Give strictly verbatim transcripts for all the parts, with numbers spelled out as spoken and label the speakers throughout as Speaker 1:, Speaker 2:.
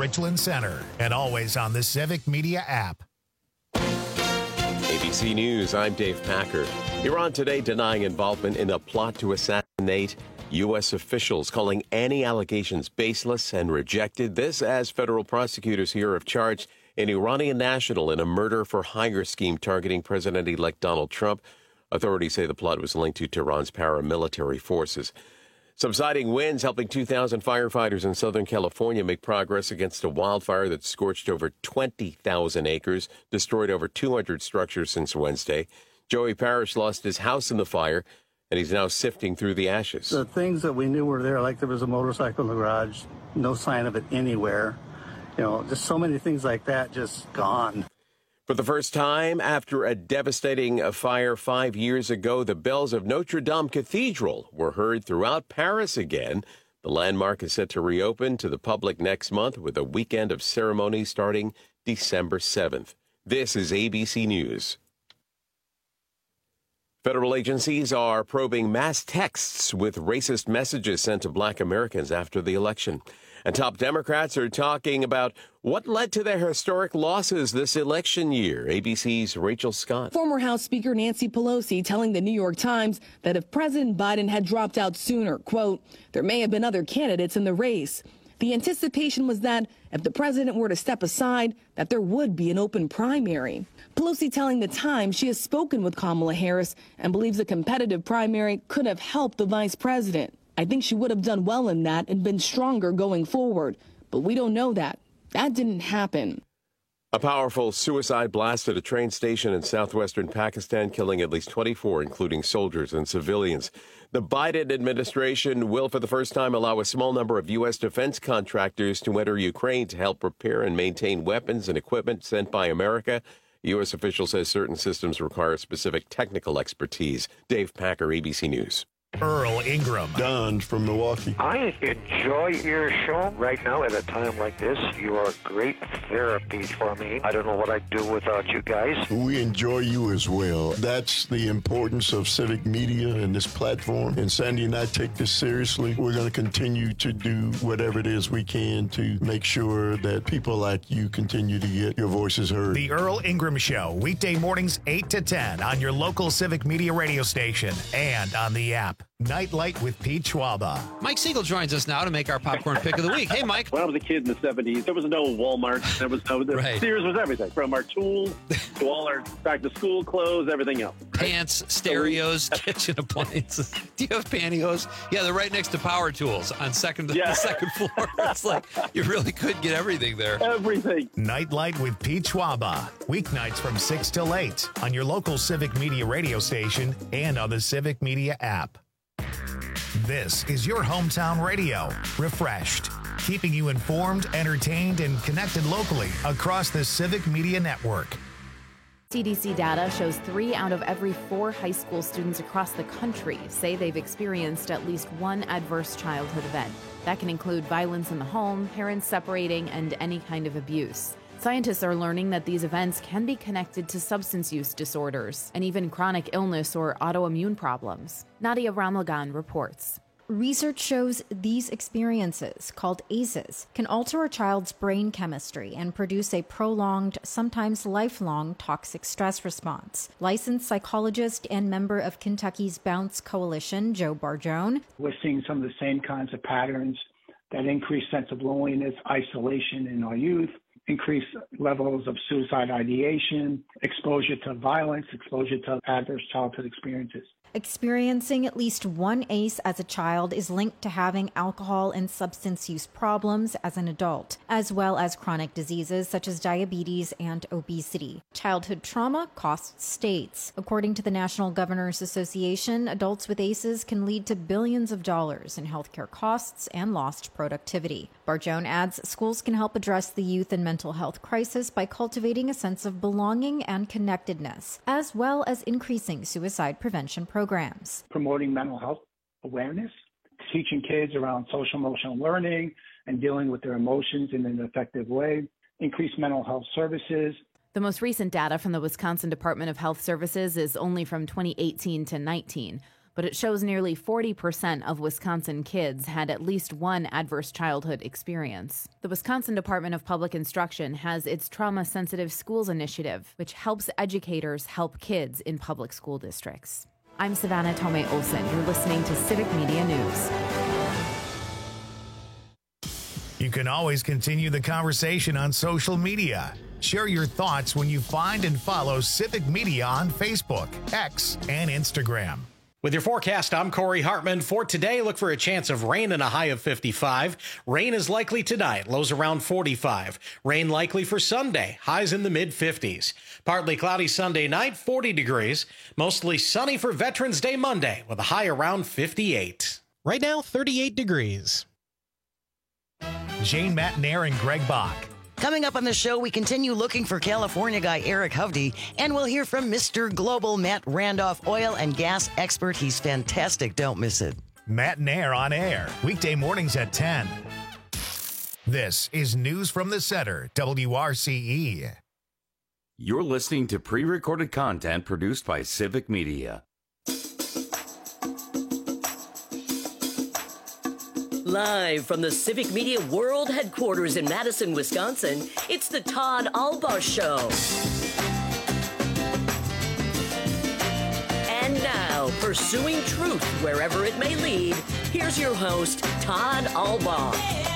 Speaker 1: Richland Center, and always on the Civic Media app.
Speaker 2: A B C News, I'm Dave Packer. Iran today denying involvement in a plot to assassinate U S officials, calling any allegations baseless and rejected this as federal prosecutors here have charged an Iranian national in a murder-for-hire scheme targeting President-elect Donald Trump. Authorities say the plot was linked to Tehran's paramilitary forces. Subsiding winds helping two thousand firefighters in Southern California make progress against a wildfire that scorched over twenty thousand acres, destroyed over two hundred structures since Wednesday. Joey Parrish lost his house in the fire, and he's now sifting through the ashes.
Speaker 3: The things that we knew were there, like there was a motorcycle in the garage, no sign of it anywhere. You know, just so many things like that just gone.
Speaker 2: For the first time after a devastating fire five years ago, the bells of Notre Dame Cathedral were heard throughout Paris again. The landmark is set to reopen to the public next month with a weekend of ceremonies starting December seventh. This is A B C News. Federal agencies are probing mass texts with racist messages sent to black Americans after the election. And top Democrats are talking about what led to their historic losses this election year. A B C's Rachel Scott.
Speaker 4: Former House Speaker Nancy Pelosi telling the New York Times that if President Biden had dropped out sooner, quote, there may have been other candidates in the race. The anticipation was that if the president were to step aside, that there would be an open primary. Pelosi telling the Times she has spoken with Kamala Harris and believes a competitive primary could have helped the vice president. I think she would have done well in that and been stronger going forward. But we don't know that. That didn't happen.
Speaker 2: A powerful suicide blast at a train station in southwestern Pakistan, killing at least twenty-four, including soldiers and civilians. The Biden administration will, for the first time, allow a small number of U S defense contractors to enter Ukraine to help repair and maintain weapons and equipment sent by America. A U S official says certain systems require specific technical expertise. Dave Packer, A B C News.
Speaker 1: Earl Ingram.
Speaker 5: Don from Milwaukee.
Speaker 6: I enjoy your show right now at a time like this. You are great therapy for me. I don't know what I'd do without you guys.
Speaker 5: We enjoy you as well. That's the importance of civic media and this platform. And Sandy and I take this seriously. We're going to continue to do whatever it is we can to make sure that people like you continue to get your voices heard.
Speaker 1: The Earl Ingram Show, weekday mornings eight to ten on your local Civic Media radio station and on the app. Nightlight with Pete Schwaba.
Speaker 7: Mike Siegel joins us now to make our popcorn pick of the week. Hey, Mike.
Speaker 8: When I was a kid in the seventies, there was no Walmart. There was no, the
Speaker 7: right.
Speaker 8: Sears was everything, from our tools to all our back-to-school clothes, everything else.
Speaker 7: Pants, stereos, kitchen appliances. Do you have pantyhose? Yeah, they're right next to power tools on second
Speaker 8: yeah.
Speaker 7: the second floor. It's like you really could get everything there.
Speaker 8: Everything.
Speaker 1: Nightlight with Pete Schwaba. Weeknights from six till eight on your local Civic Media radio station and on the Civic Media app. This is your hometown radio, refreshed, keeping you informed, entertained, and connected locally across the Civic Media Network.
Speaker 9: C D C data shows three out of every four high school students across the country say they've experienced at least one adverse childhood event. That can include violence in the home, parents separating, and any kind of abuse. Scientists are learning that these events can be connected to substance use disorders and even chronic illness or autoimmune problems. Nadia Ramlagan reports.
Speaker 10: Research shows these experiences, called A C Es, can alter a child's brain chemistry and produce a prolonged, sometimes lifelong, toxic stress response. Licensed psychologist and member of Kentucky's Bounce Coalition, Joe Barjone.
Speaker 11: We're seeing some of the same kinds of patterns, that increased sense of loneliness, isolation in our youth, increased levels of suicide ideation, exposure to violence, exposure to adverse childhood experiences.
Speaker 10: Experiencing at least one A C E as a child is linked to having alcohol and substance use problems as an adult, as well as chronic diseases such as diabetes and obesity. Childhood trauma costs states. According to the National Governors Association, adults with A C Es can lead to billions of dollars in healthcare costs and lost productivity. Barjone adds schools can help address the youth and mental health crisis by cultivating a sense of belonging and connectedness, as well as increasing suicide prevention programs. Programs.
Speaker 11: Promoting mental health awareness, teaching kids around social emotional learning and dealing with their emotions in an effective way, increase mental health services.
Speaker 9: The most recent data from the Wisconsin Department of Health Services is only from twenty eighteen to nineteen. but it shows nearly forty percent of Wisconsin kids had at least one adverse childhood experience. The Wisconsin Department of Public Instruction has its Trauma-Sensitive Schools Initiative, which helps educators help kids in public school districts. I'm Savannah Tomei Olson. You're listening to Civic Media News.
Speaker 1: You can always continue the conversation on social media. Share your thoughts when you find and follow Civic Media on Facebook, X, and Instagram.
Speaker 12: With your forecast, I'm Corey Hartman. For today, look for a chance of rain and a high of fifty-five. Rain is likely tonight, lows around forty-five. Rain likely for Sunday, highs in the mid-fifties. Partly cloudy Sunday night, forty degrees. Mostly sunny for Veterans Day Monday, with a high around fifty-eight. Right now, thirty-eight degrees.
Speaker 1: Jane Matnair and Greg Bach.
Speaker 13: Coming up on the show, we continue looking for California guy Eric Hovde, and we'll hear from Mister Global Matt Randolph, oil and gas expert. He's fantastic. Don't miss it.
Speaker 1: Matt Nair on air, weekday mornings at ten. This is News from the Center, W R C E.
Speaker 14: You're listening to pre-recorded content produced by Civic Media.
Speaker 15: Live from the Civic Media World Headquarters in Madison, Wisconsin, it's the Todd Albaugh Show. And now, pursuing truth wherever it may lead, here's your host, Todd Albaugh.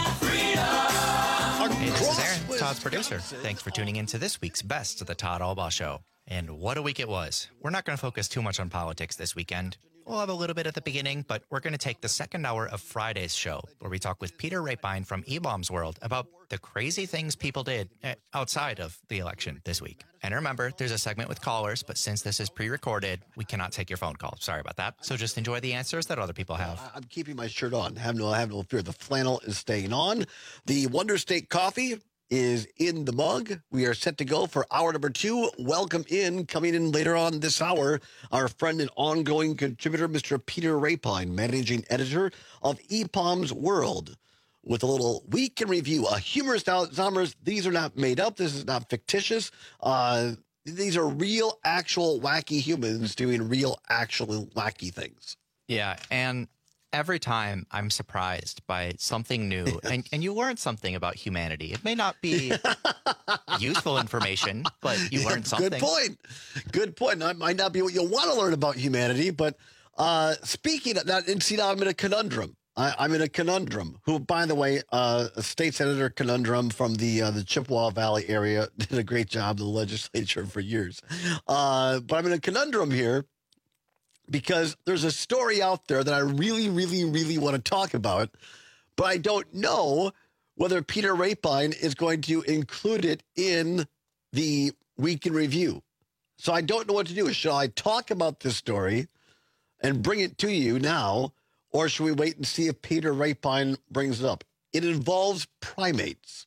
Speaker 16: Hey, this is Aaron, Todd's producer. Thanks for tuning in to this week's Best of the Todd Albaugh Show. And what a week it was. We're not going to focus too much on politics this weekend. We'll have a little bit at the beginning, but we're going to take the second hour of Friday's show, where we talk with Peter Rapine from E-Bombs World about the crazy things people did outside of the election this week. And remember, there's a segment with callers, but since this is pre-recorded, we cannot take your phone call. Sorry about that. So just enjoy the answers that other people have.
Speaker 17: I'm keeping my shirt on. Have no, have no fear. The flannel is staying on. The Wonder State coffee is in the mug. We are set to go for hour number two. Welcome in, coming in later on this hour, our friend and ongoing contributor, Mister Peter Rapine, managing editor of E P O M's World, with a little week in review. A humorous numbers. These are not made up. This is not fictitious. Uh, these are real, actual, wacky humans doing real, actual, wacky things.
Speaker 16: Yeah, and every time I'm surprised by something new, and, and you learn something about humanity. It may not be useful information, but you learn something.
Speaker 17: Good point. Good point. It might not be what you want to learn about humanity, but uh, speaking of that, and see, now I'm in a conundrum. I, I'm in a conundrum. Who, by the way, uh, a state senator conundrum from the uh, the Chippewa Valley area did a great job in the legislature for years. Uh, but I'm in a conundrum here, because there's a story out there that I really, really, really want to talk about, but I don't know whether Peter Rapine is going to include it in the Week in Review. So I don't know what to do. Shall I talk about this story and bring it to you now, or should we wait and see if Peter Rapine brings it up? It involves primates.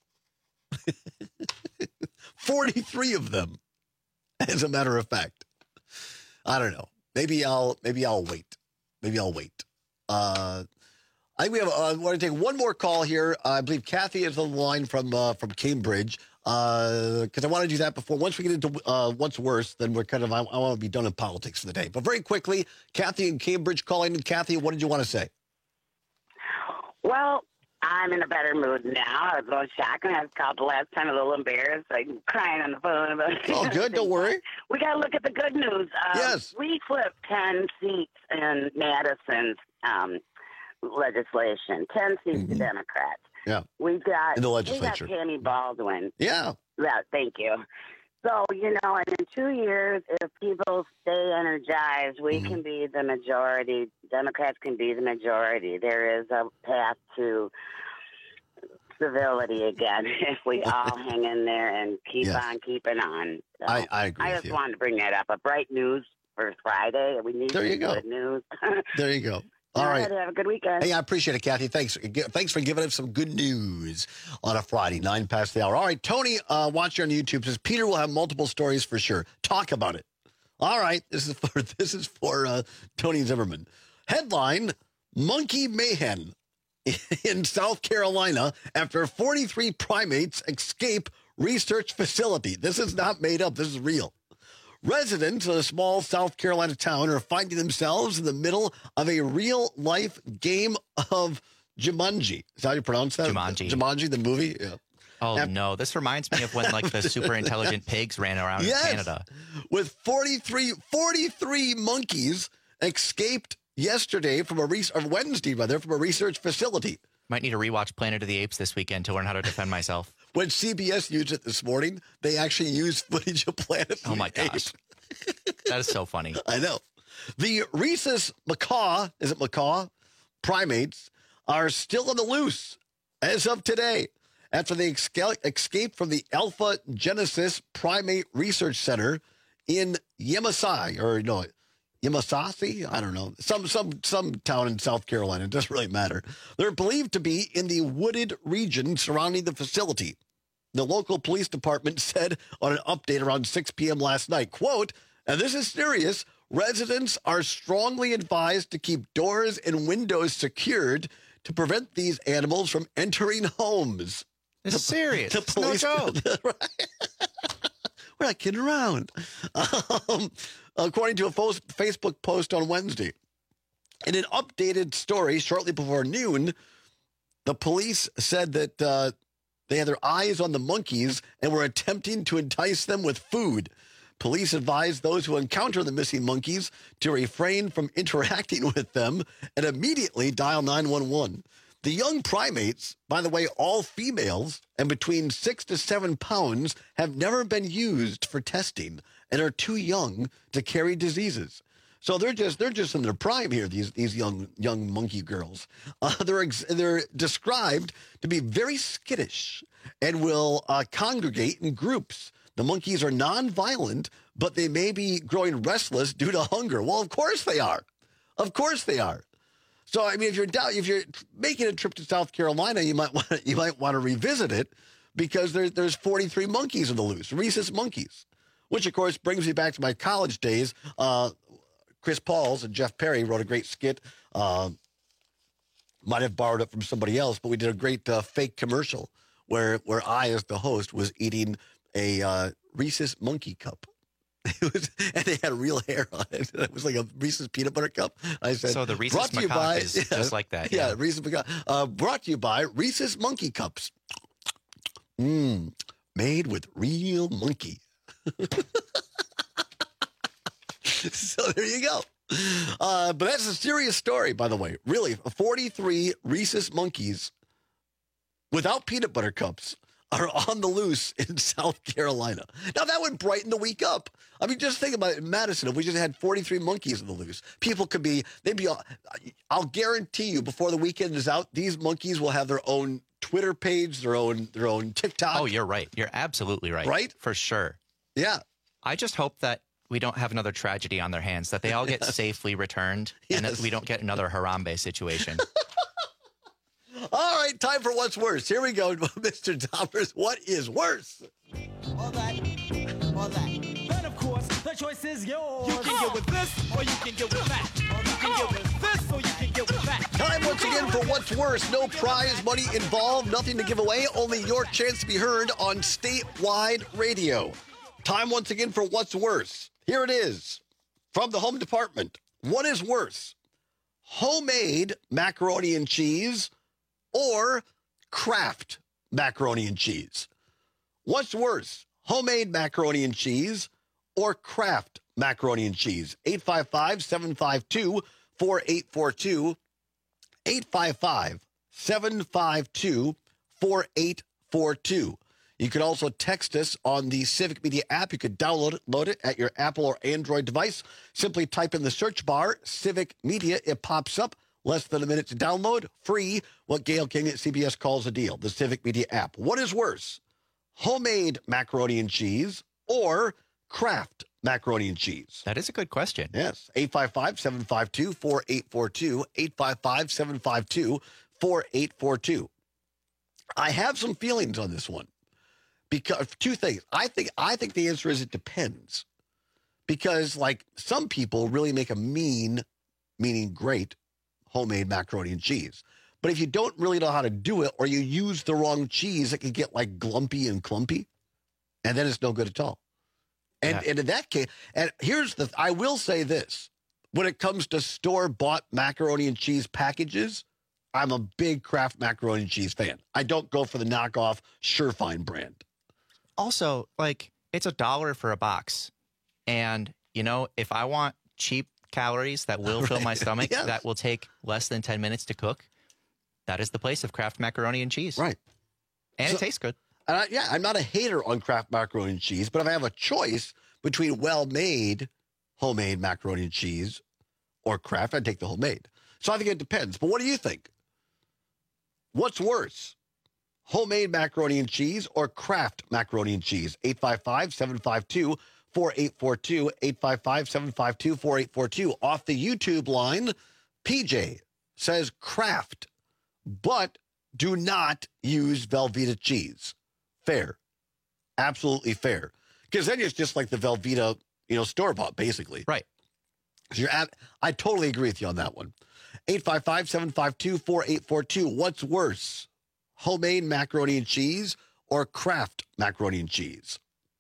Speaker 17: forty-three of them, as a matter of fact. I don't know. Maybe I'll maybe I'll wait. Maybe I'll wait. Uh, I think we have. Uh, I want to take one more call here. Uh, I believe Kathy is on the line from uh, from Cambridge, because uh, I want to do that before. Once we get into uh, what's worse, then we're kind of. I, I want to be done in politics for the day. But very quickly, Kathy in Cambridge calling. And Kathy, what did you want to say?
Speaker 18: Well, I'm in a better mood now. I was a little shocked when I was called the last time, a little embarrassed, like crying on the phone about it.
Speaker 17: Oh, good. Don't worry.
Speaker 18: We got to look at the good news. Um,
Speaker 17: yes.
Speaker 18: We flipped ten seats in Madison's um, legislation, ten seats mm-hmm. to Democrats.
Speaker 17: Yeah.
Speaker 18: We got,
Speaker 17: in the legislature.
Speaker 18: We got Tammy Baldwin.
Speaker 17: Yeah.
Speaker 18: Yeah, thank you. So, you know, and in two years, if people stay energized, we mm-hmm. can be the majority. Democrats can be the majority. There is a path to civility again if we all hang in there and keep yes. on keeping on. So
Speaker 17: I, I agree
Speaker 18: I
Speaker 17: with
Speaker 18: just
Speaker 17: you.
Speaker 18: wanted to bring that up. A bright news for Friday. We need
Speaker 17: there you go.
Speaker 18: good news.
Speaker 17: There you go. All right.
Speaker 18: Have a good weekend.
Speaker 17: Hey, I appreciate it, Kathy. Thanks. Thanks for giving us some good news on a Friday, nine past the hour. All right, Tony, uh, watching on YouTube says Peter will have multiple stories for sure. Talk about it. All right, this is for this is for uh, Tony Zimmerman. Headline: Monkey mayhem in South Carolina after forty-three primates escape research facility. This is not made up. This is real. Residents of a small South Carolina town are finding themselves in the middle of a real-life game of Jumanji. Is that how you pronounce that?
Speaker 16: Jumanji.
Speaker 17: Jumanji, the movie? Yeah.
Speaker 16: Oh,
Speaker 17: And-
Speaker 16: no. This reminds me of when, like, the super intelligent pigs ran around
Speaker 17: Yes.
Speaker 16: in Canada.
Speaker 17: With forty-three, forty-three monkeys escaped yesterday from a re- or Wednesday, rather, from a research facility.
Speaker 16: Might need to rewatch Planet of the Apes this weekend to learn how to defend myself.
Speaker 17: When C B S used it this morning, they actually used footage of Planet of
Speaker 16: Oh, my
Speaker 17: the
Speaker 16: gosh.
Speaker 17: Apes.
Speaker 16: That is so funny.
Speaker 17: I know. The rhesus macaw, is it macaw? Primates are still on the loose as of today after they esca- escaped from the Alpha Genesis Primate Research Center in Yamasai, or no, Yamasasi? I don't know. Some some some town in South Carolina. It doesn't really matter. They're believed to be in the wooded region surrounding the facility. The local police department said on an update around six p.m. last night, quote, and this is serious, residents are strongly advised to keep doors and windows secured to prevent these animals from entering homes.
Speaker 16: This is serious.
Speaker 17: The
Speaker 16: It's no
Speaker 17: police,
Speaker 16: joke.
Speaker 17: We're not kidding around. Um, according to a fo- Facebook post on Wednesday. In an updated story shortly before noon, the police said that uh, they had their eyes on the monkeys and were attempting to entice them with food. Police advised those who encounter the missing monkeys to refrain from interacting with them and immediately dial nine one one. The young primates, by the way, all females and between six to seven pounds, have never been used for testing and are too young to carry diseases. So they're just they're just in their prime here. These these young young monkey girls. Uh, they're ex- they're described to be very skittish and will uh, congregate in groups. The monkeys are non-violent, but they may be growing restless due to hunger. Well, of course they are. Of course they are. So I mean, if you're down, if you're making a trip to South Carolina, you might want to, you might want to revisit it because there, there's forty-three monkeys on the loose, rhesus monkeys, which of course brings me back to my college days. Uh, Chris Pauls and Jeff Perry wrote a great skit. Uh, might have borrowed it from somebody else, but we did a great uh, fake commercial where where I, as the host, was eating a uh, Reese's monkey cup. It was, and they had real hair on it. It was like a Reese's peanut butter cup. I said,
Speaker 16: So the Reese's
Speaker 17: brought to you
Speaker 16: macaque
Speaker 17: by,
Speaker 16: is
Speaker 17: yeah,
Speaker 16: just like that.
Speaker 17: Yeah,
Speaker 16: Yeah.
Speaker 17: Reese's macaque. Uh, brought to you by Reese's monkey cups. Mmm, made with real monkey. So there you go. Uh, but that's a serious story, by the way. Really, forty-three rhesus monkeys without peanut butter cups are on the loose in South Carolina. Now, that would brighten the week up. I mean, just think about it in Madison. If we just had forty-three monkeys on the loose, people could be, they'd be, I'll guarantee you before the weekend is out, these monkeys will have their own Twitter page, their own, their own TikTok.
Speaker 16: Oh, you're right. You're absolutely right.
Speaker 17: Right?
Speaker 16: For sure.
Speaker 17: Yeah.
Speaker 16: I just hope that we don't have another tragedy on their hands, that they all get safely returned, and that
Speaker 17: Yes.
Speaker 16: we don't get another Harambe situation.
Speaker 17: All right, time for what's worse. Here we go, Mister Dommers. What is worse?
Speaker 19: All that, all that. But of course, the choice is yours. You can get with this, or you can get with that. You can get with this, or you can get with that.
Speaker 17: Time once again for what's worse. No prize money involved, nothing to give away, only your chance to be heard on statewide radio. Time once again for what's worse. Here it is from the Home Department. What is worse? Homemade macaroni and cheese or Kraft macaroni and cheese? What's worse? Homemade macaroni and cheese or Kraft macaroni and cheese? eight five five, seven five two, four eight four two. eight five five, seven five two, four eight four two. You can also text us on the Civic Media app. You could download it, load it at your Apple or Android device. Simply type in the search bar, Civic Media. It pops up. Less than a minute to download. Free. What Gail King at C B S calls a deal. The Civic Media app. What is worse? Homemade macaroni and cheese or Kraft macaroni and cheese?
Speaker 16: That is a good question.
Speaker 17: Yes. eight five five, seven five two, four eight four two. eight five five, seven five two, four eight four two. I have some feelings on this one. Because two things. I think I think the answer is it depends. Because like some people really make a mean, meaning great, homemade macaroni and cheese. But if you don't really know how to do it or you use the wrong cheese, it can get like glumpy and clumpy. And then it's no good at all. And,
Speaker 16: Yeah.
Speaker 17: and in that case, and here's the, I will say this, when it comes to store-bought macaroni and cheese packages, I'm a big Kraft macaroni and cheese fan. I don't go for the knockoff Surefine brand.
Speaker 16: Also, like, it's a dollar for a box. And, you know, if I want cheap calories that will fill
Speaker 17: Right.
Speaker 16: my stomach,
Speaker 17: Yes.
Speaker 16: that will take less than ten minutes to cook, that is the place of Kraft macaroni and cheese.
Speaker 17: Right.
Speaker 16: And
Speaker 17: So-
Speaker 16: it tastes good.
Speaker 17: And I, yeah, I'm not a hater on Kraft macaroni and cheese, but if I have a choice between well-made homemade macaroni and cheese or Kraft, I'd take the homemade. So I think it depends. But what do you think? What's worse, homemade macaroni and cheese or Kraft macaroni and cheese? eight five five, seven five two, four eight four two, eight five five, seven five two, four eight four two. Off the YouTube line, P J says Kraft, but do not use Velveeta cheese. Fair. Absolutely fair. Because then it's just like the Velveeta, you know, store-bought, basically.
Speaker 16: Right.
Speaker 17: So you're at, I totally agree with you on that one. eight five five, seven five two, four eight four two. What's worse, homemade macaroni and cheese or Kraft macaroni and cheese?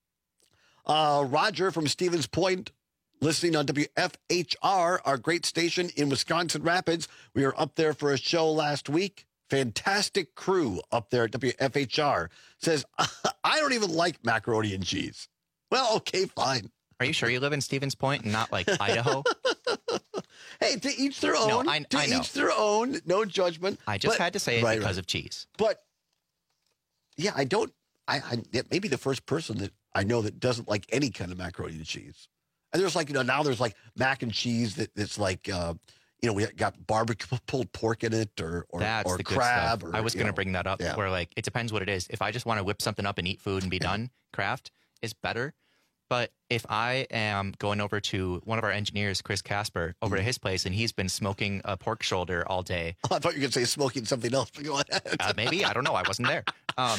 Speaker 17: Uh, Roger from Stevens Point, listening on W F H R, our great station in Wisconsin Rapids. We were up there for a show last week. Fantastic crew up there at W F H R. Says, I don't even like macaroni and cheese. Well, okay, fine.
Speaker 16: Are you sure you live in Stevens Point and not like Idaho?
Speaker 17: Hey, to each their own.
Speaker 16: No, I,
Speaker 17: to
Speaker 16: I know.
Speaker 17: each their own. No judgment.
Speaker 16: I just
Speaker 17: But-
Speaker 16: had to say it
Speaker 17: right,
Speaker 16: because
Speaker 17: right.
Speaker 16: of cheese.
Speaker 17: But yeah, I don't. I, I it may be the first person that I know that doesn't like any kind of macaroni and cheese. And there's like, you know, now there's like mac and cheese that that's like, uh, you know, we got barbecue pulled pork in it, or or,
Speaker 16: That's
Speaker 17: or
Speaker 16: the good
Speaker 17: crab.
Speaker 16: stuff.
Speaker 17: Or,
Speaker 16: I was
Speaker 17: you
Speaker 16: going to
Speaker 17: know.
Speaker 16: bring that up
Speaker 17: Yeah.
Speaker 16: where, like, it depends what it is. If I just want to whip something up and eat food and be done, Kraft is better. But if I am going over to one of our engineers, Chris Casper, over to his place, and he's been smoking a pork shoulder all day.
Speaker 17: Oh, I thought you were going to say smoking something else. But go ahead.
Speaker 16: Uh, maybe. I don't know. I wasn't there. Um,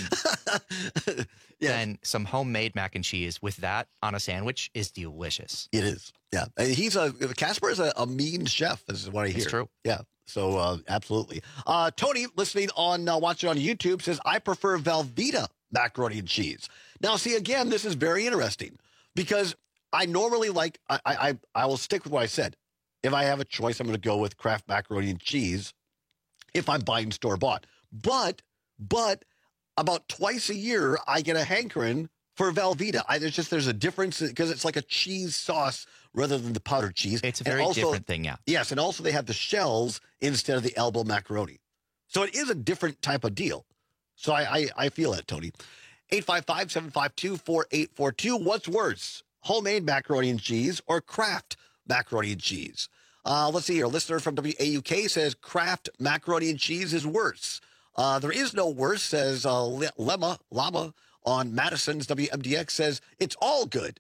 Speaker 16: Then some homemade mac and cheese with that on a sandwich is delicious.
Speaker 17: It is. Yeah. And he's a, Casper is a, a mean chef, is what I hear.
Speaker 16: It's true.
Speaker 17: Yeah. So, uh, absolutely. Uh, Tony, listening on, uh, watching on YouTube, says, I prefer Velveeta macaroni and cheese. Now, see, again, this is very interesting because I normally like, I, I, I will stick with what I said. If I have a choice, I'm going to go with Kraft macaroni and cheese if I'm buying store-bought. But, but about twice a year, I get a hankering for Velveeta. I, there's just, there's a difference because it's like a cheese sauce rather than the powdered cheese.
Speaker 16: It's a
Speaker 17: And
Speaker 16: very
Speaker 17: also-
Speaker 16: different thing, yeah.
Speaker 17: Yes, and also they have the shells instead of the elbow macaroni. So it is a different type of deal. So I, I, I feel that, Tony. eight five five, seven five two, four eight four two. What's worse, homemade macaroni and cheese or Kraft macaroni and cheese? Uh, let's see here. A listener from W A U K says Kraft macaroni and cheese is worse. Uh, there is no worse, says uh, Le- Lemma, Llama on Madison's W M D X says it's all good.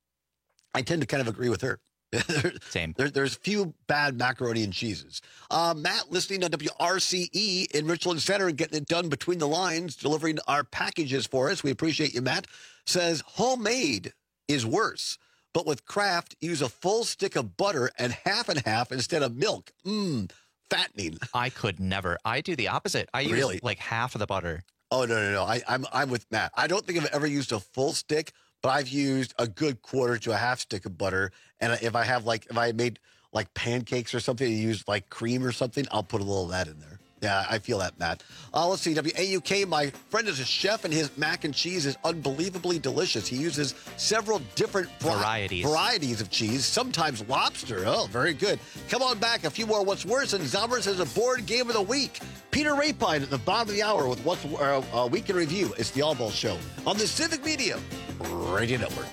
Speaker 17: I tend to kind of agree with her.
Speaker 16: Same.
Speaker 17: There, there's few bad macaroni and cheeses. Uh, Matt, listening on W R C E in Richland Center and getting it done between the lines, delivering our packages for us. We appreciate you, Matt. Says homemade is worse, but with Kraft, use a full stick of butter and half and half instead of milk. Mmm, fattening.
Speaker 16: I could never. I do the opposite. I use
Speaker 17: Really?
Speaker 16: like half of the butter.
Speaker 17: Oh, no, no, no. I, I'm, I'm with Matt. I don't think I've ever used a full stick, but I've used a good quarter to a half stick of butter. And if I have like, if I made like pancakes or something, and use like cream or something, I'll put a little of that in there. Yeah, I feel that, Matt. Uh, let's see. W A U K, my friend is a chef, and his mac and cheese is unbelievably delicious. He uses several different vari-
Speaker 16: Varieties.
Speaker 17: varieties of cheese, sometimes lobster. Oh, very good. Come on back. A few more What's Worse, and Zombers has a board game of the week. Peter Rapine at the bottom of the hour with What's uh, uh, Week in Review. It's the All Ball Show on the Civic Media Radio Network.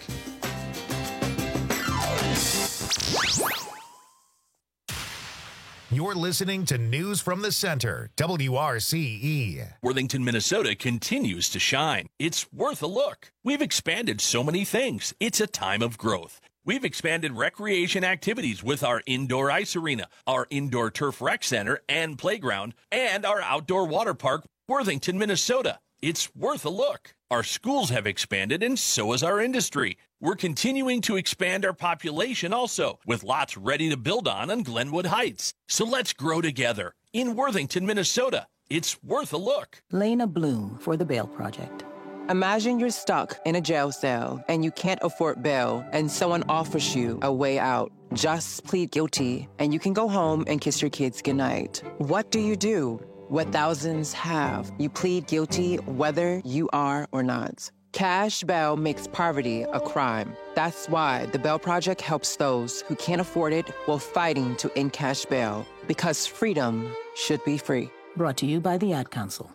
Speaker 1: You're listening to News from the Center, W R C E.
Speaker 20: Worthington, Minnesota continues to shine. It's worth a look. We've expanded so many things. It's a time of growth. We've expanded recreation activities with our indoor ice arena, our indoor turf rec center and playground, and our outdoor water park, Worthington, Minnesota. It's worth a look. Our schools have expanded, and so has our industry. We're continuing to expand our population also, with lots ready to build on on Glenwood Heights. So let's grow together in Worthington, Minnesota. It's worth a look.
Speaker 21: Lena Bloom for the Bail Project. Imagine you're stuck in a jail cell and you can't afford bail and someone offers you a way out. Just plead guilty and you can go home and kiss your kids goodnight. What do you do? What thousands have. You plead guilty whether you are or not. Cash bail makes poverty a crime. That's why the Bail Project helps those who can't afford it while fighting to end cash bail. Because freedom should be free.
Speaker 22: Brought to you by the Ad Council.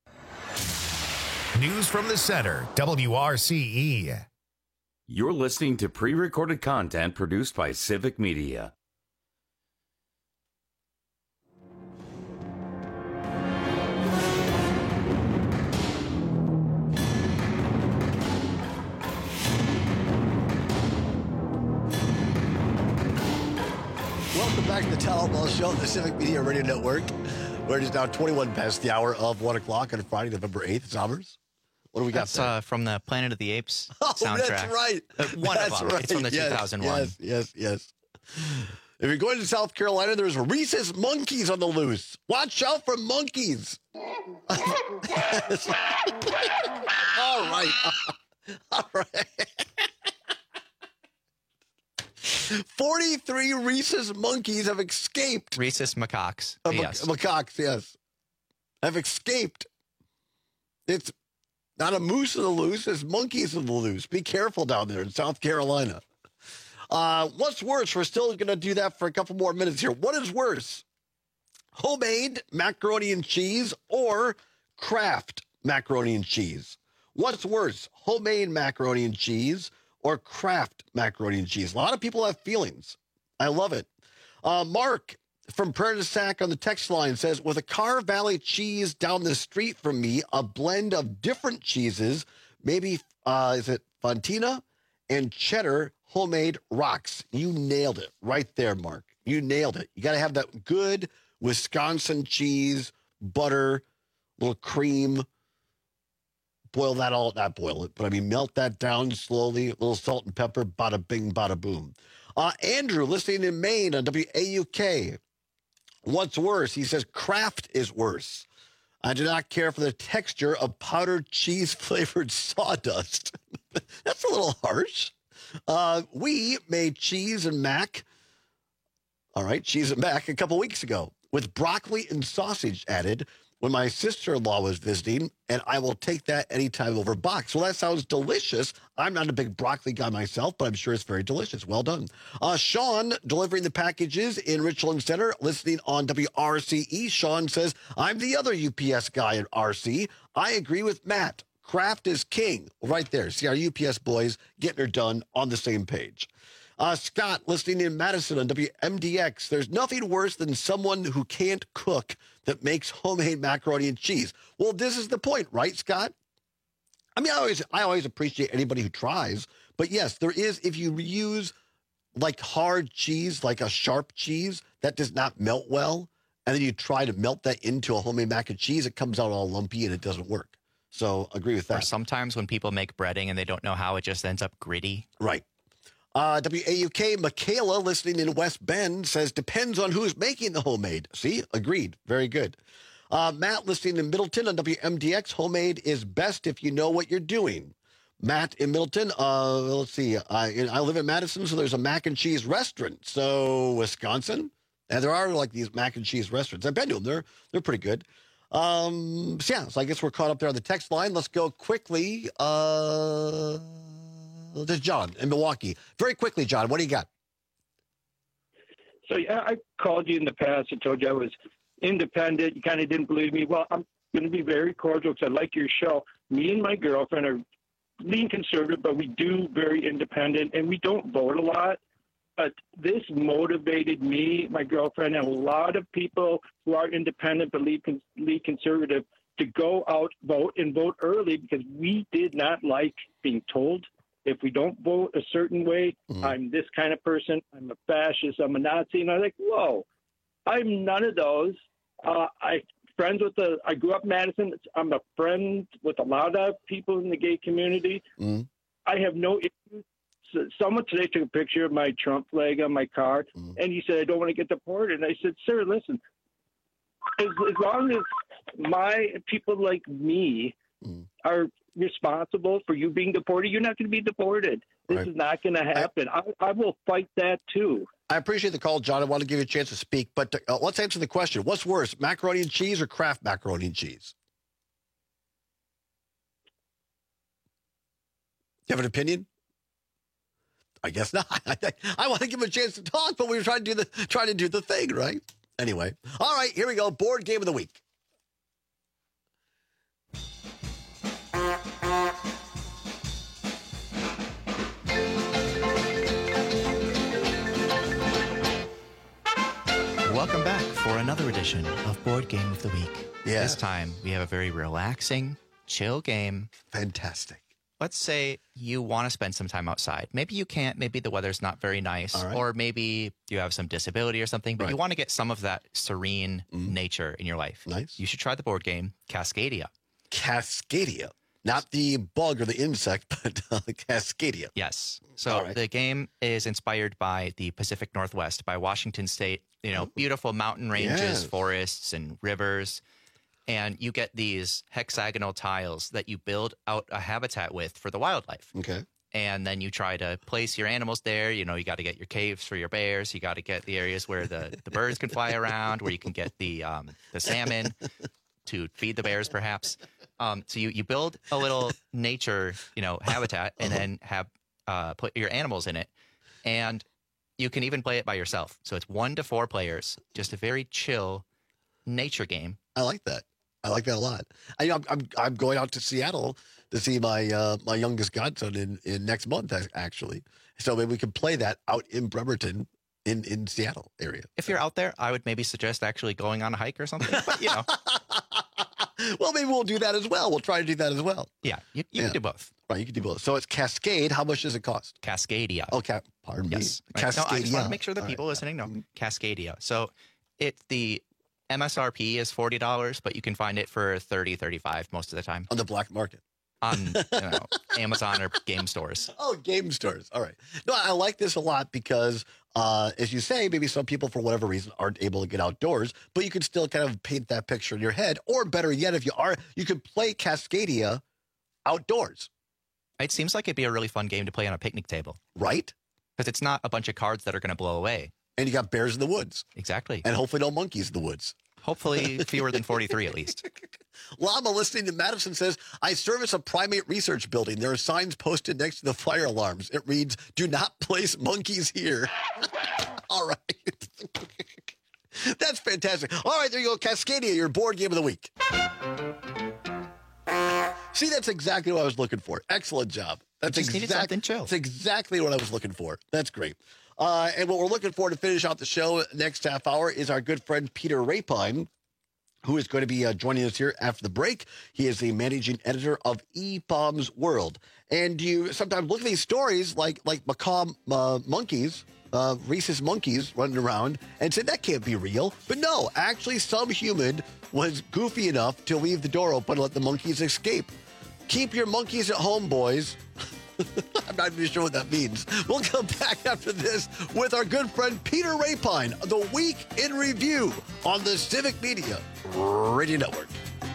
Speaker 1: News from the Center, W R C E.
Speaker 14: You're listening to pre-recorded content produced by Civic Media.
Speaker 17: Welcome back to the Town Hall Show, the Civic Media Radio Network, where it is now twenty-one past the hour of one o'clock on Friday, November eighth. Summers. What do we got
Speaker 16: That's
Speaker 17: there?
Speaker 16: Uh, from the Planet of the Apes
Speaker 17: oh,
Speaker 16: soundtrack.
Speaker 17: That's right.
Speaker 16: Uh, one
Speaker 17: that's
Speaker 16: of them.
Speaker 17: Right.
Speaker 16: It's from the
Speaker 17: yes,
Speaker 16: two thousand one.
Speaker 17: Yes, yes, yes. If you're going to South Carolina, there's rhesus monkeys on the loose. Watch out for monkeys. All right. All right. forty-three rhesus monkeys have escaped.
Speaker 16: Rhesus macaques.
Speaker 17: Uh,
Speaker 16: yes.
Speaker 17: Mac- macaques, yes. Have escaped. It's not a moose on the loose, it's monkeys on the loose. Be careful down there in South Carolina. Uh, what's worse? We're still going to do that for a couple more minutes here. What is worse? Homemade macaroni and cheese or Kraft macaroni and cheese? What's worse? Homemade macaroni and cheese or Kraft macaroni and cheese? A lot of people have feelings. I love it. Uh, Mark from Prairie du Sac on the text line says, with a Carr Valley cheese down the street from me, a blend of different cheeses, maybe, uh, is it Fontina and cheddar homemade rocks. You nailed it right there, Mark. You nailed it. You got to have that good Wisconsin cheese, butter, little cream. Boil that all, not boil it, but I mean, melt that down slowly, a little salt and pepper, bada bing, bada boom. Uh, Andrew, listening in Maine on W A U K. What's worse? He says Kraft is worse. I do not care for the texture of powdered cheese-flavored sawdust. That's a little harsh. Uh, we made cheese and mac, all right, cheese and mac a couple weeks ago with broccoli and sausage added when my sister-in-law was visiting, and I will take that anytime over box. Well, that sounds delicious. I'm not a big broccoli guy myself, but I'm sure it's very delicious. Well done. Uh, Sean, delivering the packages in Richland Center, listening on W R C E. Sean says, I'm the other U P S guy at R C. I agree with Matt. Kraft is king. Right there. See, our U P S boys getting her done on the same page. Uh, Scott, listening in Madison on W M D X. There's nothing worse than someone who can't cook that makes homemade macaroni and cheese. Well, this is the point, right, Scott? I mean, I always, I always appreciate anybody who tries. But yes, there is, if you use like hard cheese, like a sharp cheese, that does not melt well. And then you try to melt that into a homemade mac and cheese, it comes out all lumpy and it doesn't work. So agree with that.
Speaker 16: Or sometimes when people make breading and they don't know how, it just ends up gritty.
Speaker 17: Right. Uh, W A U K, Michaela, listening in West Bend, says, depends on who's making the homemade. See? Agreed. Very good. Uh, Matt, listening in Middleton on W M D X, homemade is best if you know what you're doing. Matt in Middleton, uh, let's see. I, I live in Madison, so there's a mac and cheese restaurant. So, Wisconsin? And there are like these mac and cheese restaurants. I've been to them. They're, they're pretty good. Um, so, yeah, so I guess we're caught up there on the text line. Let's go quickly. Uh... There's John in Milwaukee. Very quickly, John, what do you got?
Speaker 23: So yeah, I called you in the past and told you I was independent. You kind of didn't believe me. Well, I'm going to be very cordial because I like your show. Me and my girlfriend are lean conservative, but we do very independent, and we don't vote a lot. But this motivated me, my girlfriend, and a lot of people who are independent but lean, lean conservative to go out, vote, and vote early because we did not like being told if we don't vote a certain way, mm-hmm. I'm this kind of person. I'm a fascist. I'm a Nazi. And I was like, whoa, I'm none of those. Uh, I friends with the. I grew up in Madison. I'm a friend with a lot of people in the gay community. Mm-hmm. I have no issues. So someone today took a picture of my Trump flag on my car, mm-hmm. and he said, I don't want to get deported. And I said, sir, listen, as, as long as my people like me mm-hmm. are responsible for you being deported, you're not going to be deported. This
Speaker 17: Right.
Speaker 23: is not going to happen. I, I will fight that too.
Speaker 17: I appreciate the call, John. I want to give you a chance to speak, but uh, let's answer the question. What's worse, macaroni and cheese or Kraft macaroni and cheese? Do you have an opinion? I guess not. I, I want to give him a chance to talk, but we were trying to do the trying to do the thing, right? Anyway, all right, here we go. Board game of the week.
Speaker 16: Welcome back for another edition of Board Game of the Week.
Speaker 17: Yeah.
Speaker 16: This time, we have a very relaxing, chill game.
Speaker 17: Fantastic.
Speaker 16: Let's say you want to spend some time outside. Maybe you can't. Maybe the weather's not very nice.
Speaker 17: All right.
Speaker 16: Or maybe you have some disability or something, but
Speaker 17: Right.
Speaker 16: you want to get some of that serene nature in your life.
Speaker 17: Nice.
Speaker 16: You should try the board game Cascadia.
Speaker 17: Cascadia. Not the bug or the insect, but uh, Cascadia.
Speaker 16: Yes. So
Speaker 17: All right.
Speaker 16: the game is inspired by the Pacific Northwest, by Washington State. You know, beautiful mountain ranges,
Speaker 17: Yes.
Speaker 16: forests, and rivers. And you get these hexagonal tiles that you build out a habitat with for the wildlife.
Speaker 17: Okay.
Speaker 16: And then you try to place your animals there. You know, you got to get your caves for your bears. You got to get the areas where the, the birds can fly around, where you can get the um, the salmon to feed the bears, perhaps. Um, so you, you build a little nature, you know, habitat, and then have uh, put your animals in it. And you can even play it by yourself. So it's one to four players, just a very chill nature game.
Speaker 17: I like that. I like that a lot. I, I'm, I'm I'm going out to Seattle to see my uh, my youngest godson in, in next month, actually. So maybe we can play that out in Bremerton, in, in Seattle area.
Speaker 16: If you're out there, I would maybe suggest actually going on a hike or something. But, you know.
Speaker 17: Well, maybe we'll do that as well. We'll try to do that as well.
Speaker 16: Yeah, you, you
Speaker 17: Yeah.
Speaker 16: can do both.
Speaker 17: Right, you can do both. So it's Cascade. How much does it cost?
Speaker 16: Cascadia.
Speaker 17: Oh, ca- pardon
Speaker 16: Yes.
Speaker 17: me.
Speaker 16: Right. No, I just want to
Speaker 17: Cascadia.
Speaker 16: make sure that
Speaker 17: All
Speaker 16: people
Speaker 17: right.
Speaker 16: listening know. Cascadia. So it the M S R P is forty dollars, but you can find it for thirty, thirty-five most of the time.
Speaker 17: On the black market.
Speaker 16: On you know, Amazon or game stores.
Speaker 17: Oh, game stores. All right. No, I like this a lot because, uh, as you say, maybe some people, for whatever reason, aren't able to get outdoors, but you can still kind of paint that picture in your head. Or better yet, if you are, you could play Cascadia outdoors.
Speaker 16: It seems like it'd be a really fun game to play on a picnic table.
Speaker 17: Right?
Speaker 16: Because it's not a bunch of cards that are going to blow away.
Speaker 17: And you got bears in the woods.
Speaker 16: Exactly.
Speaker 17: And hopefully no monkeys in the woods.
Speaker 16: Hopefully fewer than forty-three at least.
Speaker 17: Llama listening to Madison says, I service a primate research building. There are signs posted next to the fire alarms. It reads, do not place monkeys here. All right. That's fantastic. All right, there you go. Cascadia, your board game of the week. See, that's exactly what I was looking for. Excellent job. That's
Speaker 16: just needed something chill.
Speaker 17: That's exactly what I was looking for. That's great. Uh, and what we're looking for to finish out the show next half hour is our good friend Peter Rapine, who is going to be uh, joining us here after the break. He is the managing editor of E P O M's World. And you sometimes look at these stories like like macaw uh, monkeys, uh, rhesus monkeys running around, and say that can't be real. But no, actually, some human was goofy enough to leave the door open and let the monkeys escape. Keep your monkeys at home, boys. I'm not even sure what that means. We'll come back after this with our good friend Peter Rapine, the Week in Review on the Civic Media Radio Network.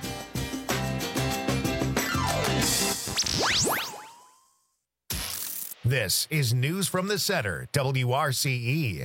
Speaker 1: This is News from the Center, W R C E.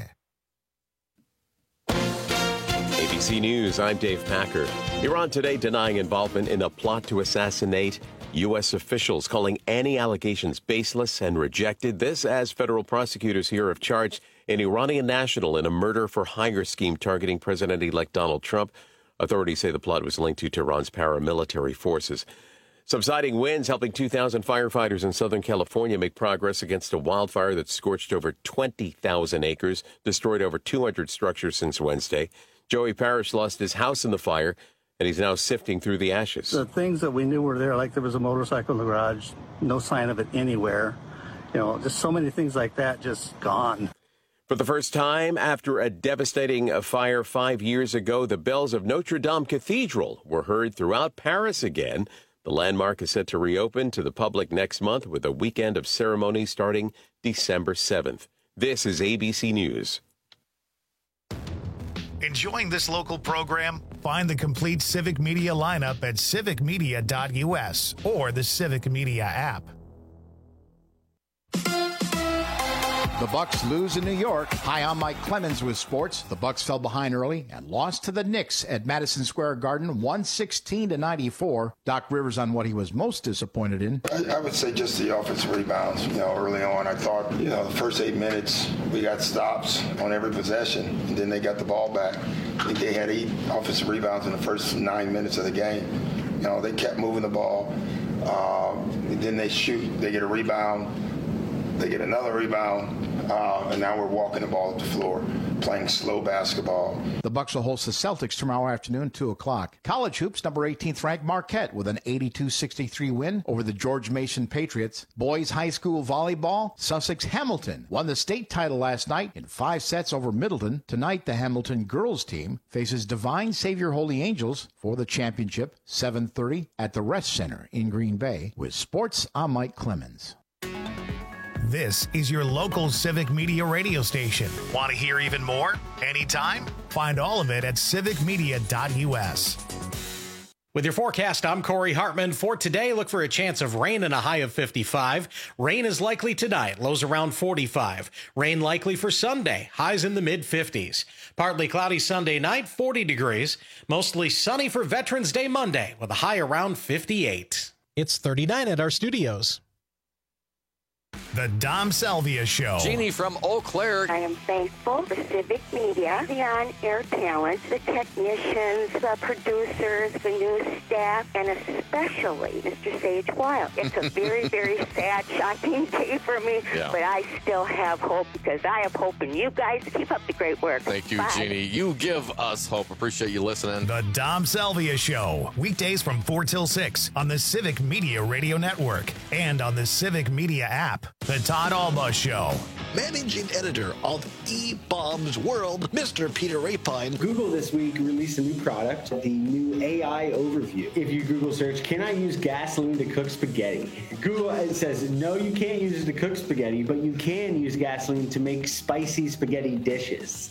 Speaker 2: A B C News, I'm Dave Packer. Iran today denying involvement in a plot to assassinate U S officials, calling any allegations baseless and rejected this as federal prosecutors here have charged an Iranian national in a murder-for-hire scheme targeting President-elect Donald Trump. Authorities say the plot was linked to Tehran's paramilitary forces. Subsiding winds helping two thousand firefighters in Southern California make progress against a wildfire that scorched over twenty thousand acres, destroyed over two hundred structures since Wednesday. Joey Parrish lost his house in the fire, and he's now sifting through the ashes.
Speaker 3: The things that we knew were there, like there was a motorcycle in the garage, no sign of it anywhere. You know, just so many things like that just gone.
Speaker 2: For the first time after a devastating fire five years ago, the bells of Notre Dame Cathedral were heard throughout Paris again. The landmark is set to reopen to the public next month with a weekend of ceremonies starting December seventh. This is A B C News.
Speaker 1: Enjoying this local program? Find the complete Civic Media lineup at civic media dot u s or the Civic Media app.
Speaker 4: The Bucks lose in New York. Hi, I'm Mike Clemens with sports. The Bucks fell behind early and lost to the Knicks at Madison Square Garden, one sixteen to ninety-four. Doc Rivers on what he was most disappointed in.
Speaker 5: I, I would say just the offensive rebounds. You know, early on, I thought, you know, the first eight minutes, we got stops on every possession, and then they got the ball back. I think they had eight offensive rebounds in the first nine minutes of the game. You know, they kept moving the ball. Uh, then they shoot. They get a rebound. They get another rebound, uh, and now we're walking the ball up the floor, playing slow basketball.
Speaker 4: The Bucks will host the Celtics tomorrow afternoon, two o'clock. College hoops, number eighteenth ranked Marquette with an eighty-two sixty-three win over the George Mason Patriots. Boys high school volleyball, Sussex Hamilton won the state title last night in five sets over Middleton. Tonight, the Hamilton girls team faces Divine Savior Holy Angels for the championship, seven thirty at the Rest Center in Green Bay. With sports, I'm Mike Clemens.
Speaker 1: This is your local Civic Media radio station. Want to hear even more? Anytime? Find all of it at civic media dot u s.
Speaker 12: With your forecast, I'm Corey Hartman. For today, look for a chance of rain and a high of fifty-five. Rain is likely tonight, lows around forty-five. Rain likely for Sunday, highs in the mid-fifties. Partly cloudy Sunday night, forty degrees. Mostly sunny for Veterans Day Monday, with a high around fifty-eight.
Speaker 6: It's thirty-nine at our studios.
Speaker 1: The Dom Salvia Show.
Speaker 24: Jeannie from Eau Claire.
Speaker 25: I am thankful for Civic Media, the on-air talent, the technicians, the producers, the news staff, and especially Mister Sage Wild. It's a very, very sad, shocking day for me, yeah. but I still have hope because I have hope in you guys. Keep up the great work.
Speaker 24: Thank you,
Speaker 25: Bye.
Speaker 24: Jeannie. You give us hope. Appreciate you listening.
Speaker 1: The Dom Salvia Show. Weekdays from four till six on the Civic Media Radio Network and on the Civic Media app. The Todd Alba Show.
Speaker 17: Managing editor of eBaum's World, Mister Peter Rapine.
Speaker 26: Google this week released a new product, the new A I overview. If you Google search, can I use gasoline to cook spaghetti? Google it says, no, you can't use it to cook spaghetti, but you can use gasoline to make spicy spaghetti dishes.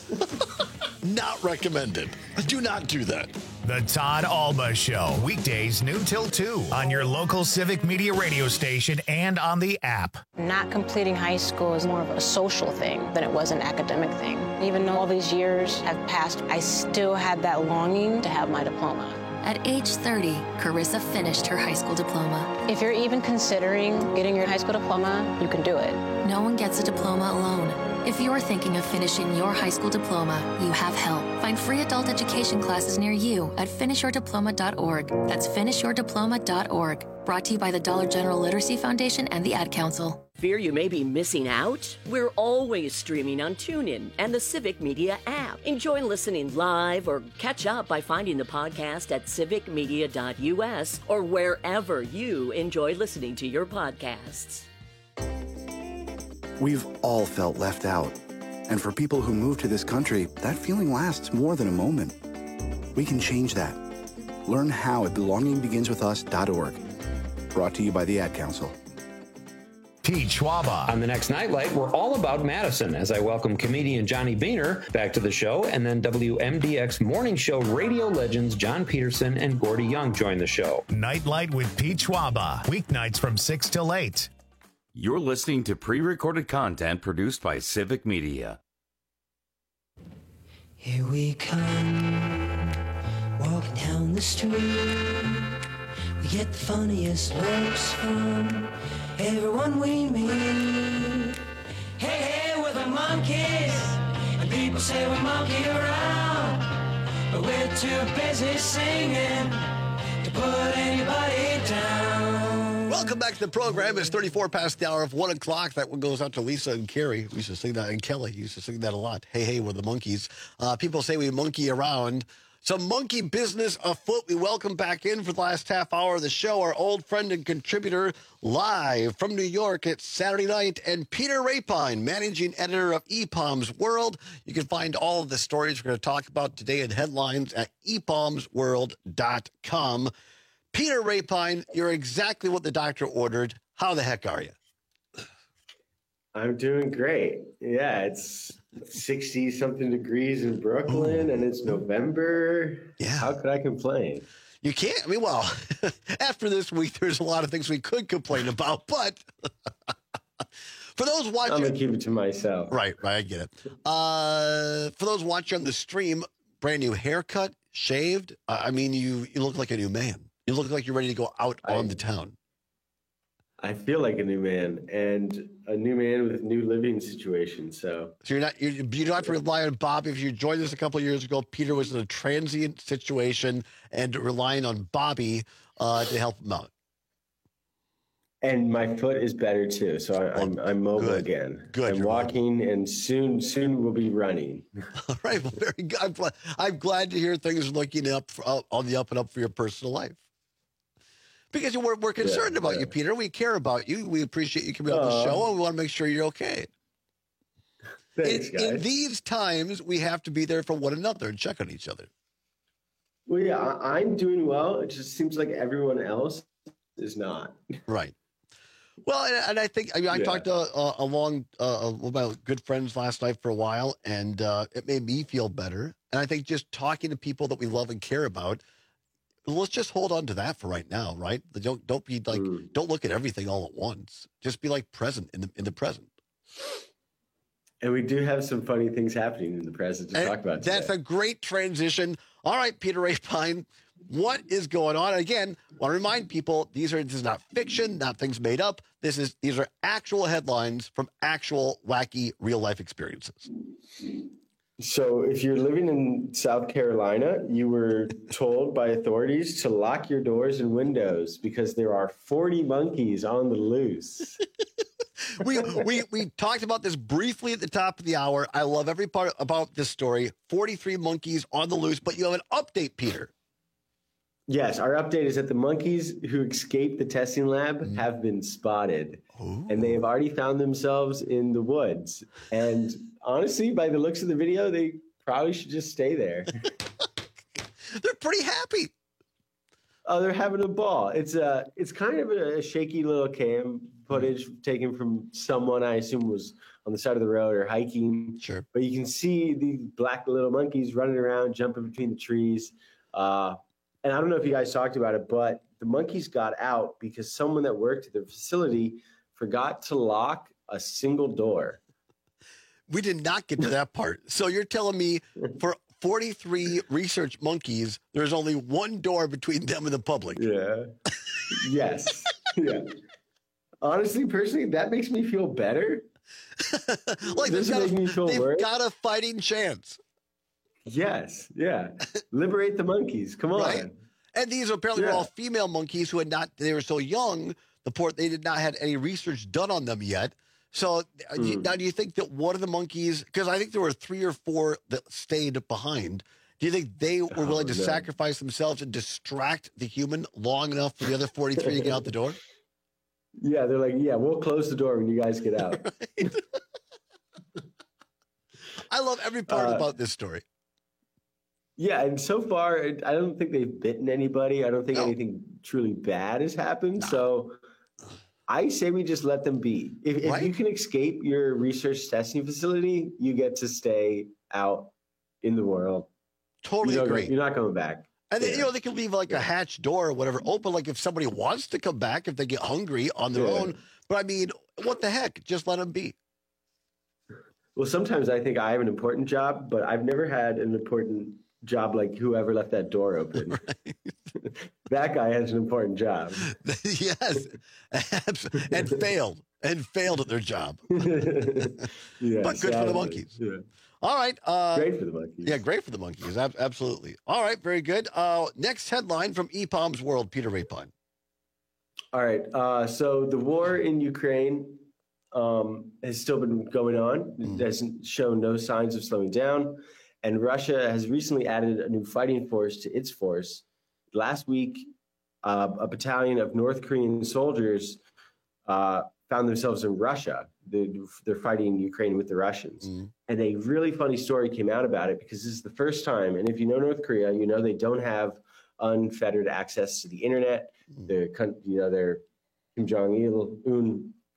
Speaker 17: Not recommended. Do not do that.
Speaker 1: The Todd Alba Show. Weekdays noon till two on your local Civic Media radio station and on the app.
Speaker 27: Not completing high school is more of a social thing than it was an academic thing. Even though all these years have passed, I still had that longing to have my diploma.
Speaker 28: At age thirty, Carissa finished her high school diploma.
Speaker 27: If you're even considering getting your high school diploma, you can do it.
Speaker 28: No one gets a diploma alone. If you're thinking of finishing your high school diploma, you have help. Find free adult education classes near you at finish your diploma dot org. That's finish your diploma dot org. Brought to you by the Dollar General Literacy Foundation and the Ad Council.
Speaker 15: Fear you may be missing out? We're always streaming on TuneIn and the Civic Media app. Enjoy listening live or catch up by finding the podcast at civic media dot u s or wherever you enjoy listening to your podcasts.
Speaker 29: We've all felt left out. And for people who move to this country, that feeling lasts more than a moment. We can change that. Learn how at belonging begins with us dot org. Brought to you by the Ad Council.
Speaker 1: Pete Schwaba.
Speaker 30: On the next Nightlight, we're all about Madison as I welcome comedian Johnny Beaner back to the show, and then W M D X morning show radio legends John Peterson and Gordy Young join the show.
Speaker 1: Nightlight with Pete Schwaba. Weeknights from six till eight.
Speaker 14: You're listening to pre-recorded content produced by Civic Media.
Speaker 31: Here we come, walking down the street. We get the funniest looks from everyone we meet. Hey, hey, we're the monkeys, and people say we monkey around, but we're too busy singing to put anybody down.
Speaker 17: Welcome back to the program. It's thirty-four past the hour of one o'clock. That one goes out to Lisa and Carrie. We used to sing that, and Kelly used to sing that a lot. Hey, hey, we're the monkeys. Uh, people say we monkey around. Some monkey business afoot. We welcome back in for the last half hour of the show our old friend and contributor live from New York. It's Saturday night, and Peter Rapine, managing editor of eBaum's World. You can find all of the stories we're going to talk about today in headlines at e baums world dot com. Peter Rapine, you're exactly what the doctor ordered. How the heck are you?
Speaker 26: I'm doing great. Yeah, it's sixty something degrees in Brooklyn, and it's November.
Speaker 17: Yeah.
Speaker 26: How could I complain?
Speaker 17: You can't. I mean, well, after this week, there's a lot of things we could complain about, but for those watching,
Speaker 26: I'm gonna keep it to myself.
Speaker 17: Right, right. I get it. Uh, for those watching on the stream, brand new haircut, shaved. Uh, I mean, you you look like a new man. You look like you're ready to go out
Speaker 26: I,
Speaker 17: on the town.
Speaker 26: I feel like a new man, and a new man with new living situation. So,
Speaker 17: so you're not you're, you don't have to rely on Bob. If you joined us a couple of years ago, Peter was in a transient situation and relying on Bobby uh, to help him out.
Speaker 26: And my foot is better too, so I, I'm I'm mobile
Speaker 17: Good.
Speaker 26: again.
Speaker 17: Good.
Speaker 26: I'm walking, and soon soon we'll be running.
Speaker 17: All right, well, very good. I'm glad, I'm glad to hear things are looking up for, uh, on the up and up for your personal life. Because we're we're concerned
Speaker 26: yeah,
Speaker 17: about
Speaker 26: yeah.
Speaker 17: you, Peter. We care about you. We appreciate you coming on the show, and we want to make sure you're okay.
Speaker 26: Thanks,
Speaker 17: in,
Speaker 26: guys.
Speaker 17: in these times, we have to be there for one another and check on each other.
Speaker 26: Well, yeah, I, I'm doing well. It just seems like everyone else is not.
Speaker 17: Right. Well, and, and I think I, mean, I
Speaker 26: Yeah.
Speaker 17: talked to uh, along uh, with my good friends last night for a while, and uh, it made me feel better. And I think just talking to people that we love and care about, let's just hold on to that for right now, right? Don't don't be like
Speaker 26: Mm.
Speaker 17: don't look at everything all at once. Just be like present in the in the present.
Speaker 26: And we do have some funny things happening in the present to
Speaker 17: And
Speaker 26: talk about
Speaker 17: that's
Speaker 26: today.
Speaker 17: a great transition. All right, Peter Rapine, what is going on? Again, want to remind people these are this is not fiction, not things made up. This is these are actual headlines from actual wacky real life experiences.
Speaker 26: So if you're living in South Carolina, you were told by authorities to lock your doors and windows because there are forty monkeys on the loose.
Speaker 17: we we we talked about this briefly at the top of the hour. I love every part about this story. forty-three monkeys on the loose, but you have an update, Peter.
Speaker 26: Yes, our update is that the monkeys who escaped the testing lab
Speaker 17: Mm-hmm.
Speaker 26: have been spotted, and they have already found themselves in the woods. And honestly, by the looks of the video, they probably should just stay there.
Speaker 17: They're pretty happy.
Speaker 26: Oh, they're having a ball. It's a, it's kind of a shaky little cam footage taken from someone I assume was on the side of the road or hiking.
Speaker 17: Sure.
Speaker 26: But you can see these black little monkeys running around, jumping between the trees. Uh, and I don't know if you guys talked about it, but the monkeys got out because someone that worked at the facility forgot to lock a single door.
Speaker 17: We did not get to that part. So you're telling me for forty-three research monkeys, there's only one door between them and the public.
Speaker 26: Yeah. Yes. Yeah. Honestly, personally, that makes me feel better.
Speaker 17: Like
Speaker 26: This
Speaker 17: they've, got
Speaker 26: makes me
Speaker 17: a,
Speaker 26: feel
Speaker 17: they've
Speaker 26: worse.
Speaker 17: got a fighting chance.
Speaker 26: Yes. Yeah. Liberate the monkeys. Come on.
Speaker 17: Right? And these apparently were
Speaker 26: Yeah.
Speaker 17: all female monkeys who had not, they were so young, the port, they did not have any research done on them yet. So uh, do you-
Speaker 26: Mm.
Speaker 17: now do you think that one of the monkeys, because I think there were three or four that stayed behind, do you think they were
Speaker 26: Oh,
Speaker 17: willing to
Speaker 26: no.
Speaker 17: sacrifice themselves and distract the human long enough for the other forty-three to get out the door?
Speaker 26: Yeah, they're like, yeah, we'll close the door when you guys get out.
Speaker 17: I love every part
Speaker 26: Uh,
Speaker 17: about this story.
Speaker 26: Yeah, and so far, it- I don't think they've bitten anybody. I don't think
Speaker 17: No.
Speaker 26: anything truly bad has happened. So I say we just let them be. If, if
Speaker 17: Right.
Speaker 26: you can escape your research testing facility, you get to stay out in the world.
Speaker 17: Totally
Speaker 26: you don't go-
Speaker 17: agree.
Speaker 26: You're not coming back.
Speaker 17: And then,
Speaker 26: Yeah.
Speaker 17: you know, they can leave like a hatch door or whatever open, like if somebody wants to come back, if they get hungry on their
Speaker 26: Yeah.
Speaker 17: own. But I mean, what the heck? Just let them be.
Speaker 26: Well, sometimes I think I have an important job, but I've never had an important job like whoever left that door open. That guy has an important job.
Speaker 17: Yes. Abs- and failed. And failed at their job.
Speaker 26: Yeah,
Speaker 17: But good for the
Speaker 26: sadly.
Speaker 17: monkeys.
Speaker 26: Yeah.
Speaker 17: All right. Uh,
Speaker 26: Great for the monkeys.
Speaker 17: Yeah, great for the monkeys. Ab- absolutely. All right. Very good. Uh, next headline from E P O M's World, Peter Rapine.
Speaker 26: All right. Uh, so the war in Ukraine um, has still been going on. It hasn't shown no signs of slowing down. And Russia has recently added a new fighting force to its force. Last week, uh, a battalion of North Korean soldiers uh, found themselves in Russia. They're, they're fighting Ukraine with the Russians.
Speaker 17: Mm.
Speaker 26: And a really funny story came out about it because this is the first time. And if you know North Korea, you know they don't have unfettered access to the internet. They're, con- you know, they're Kim Jong Il, Un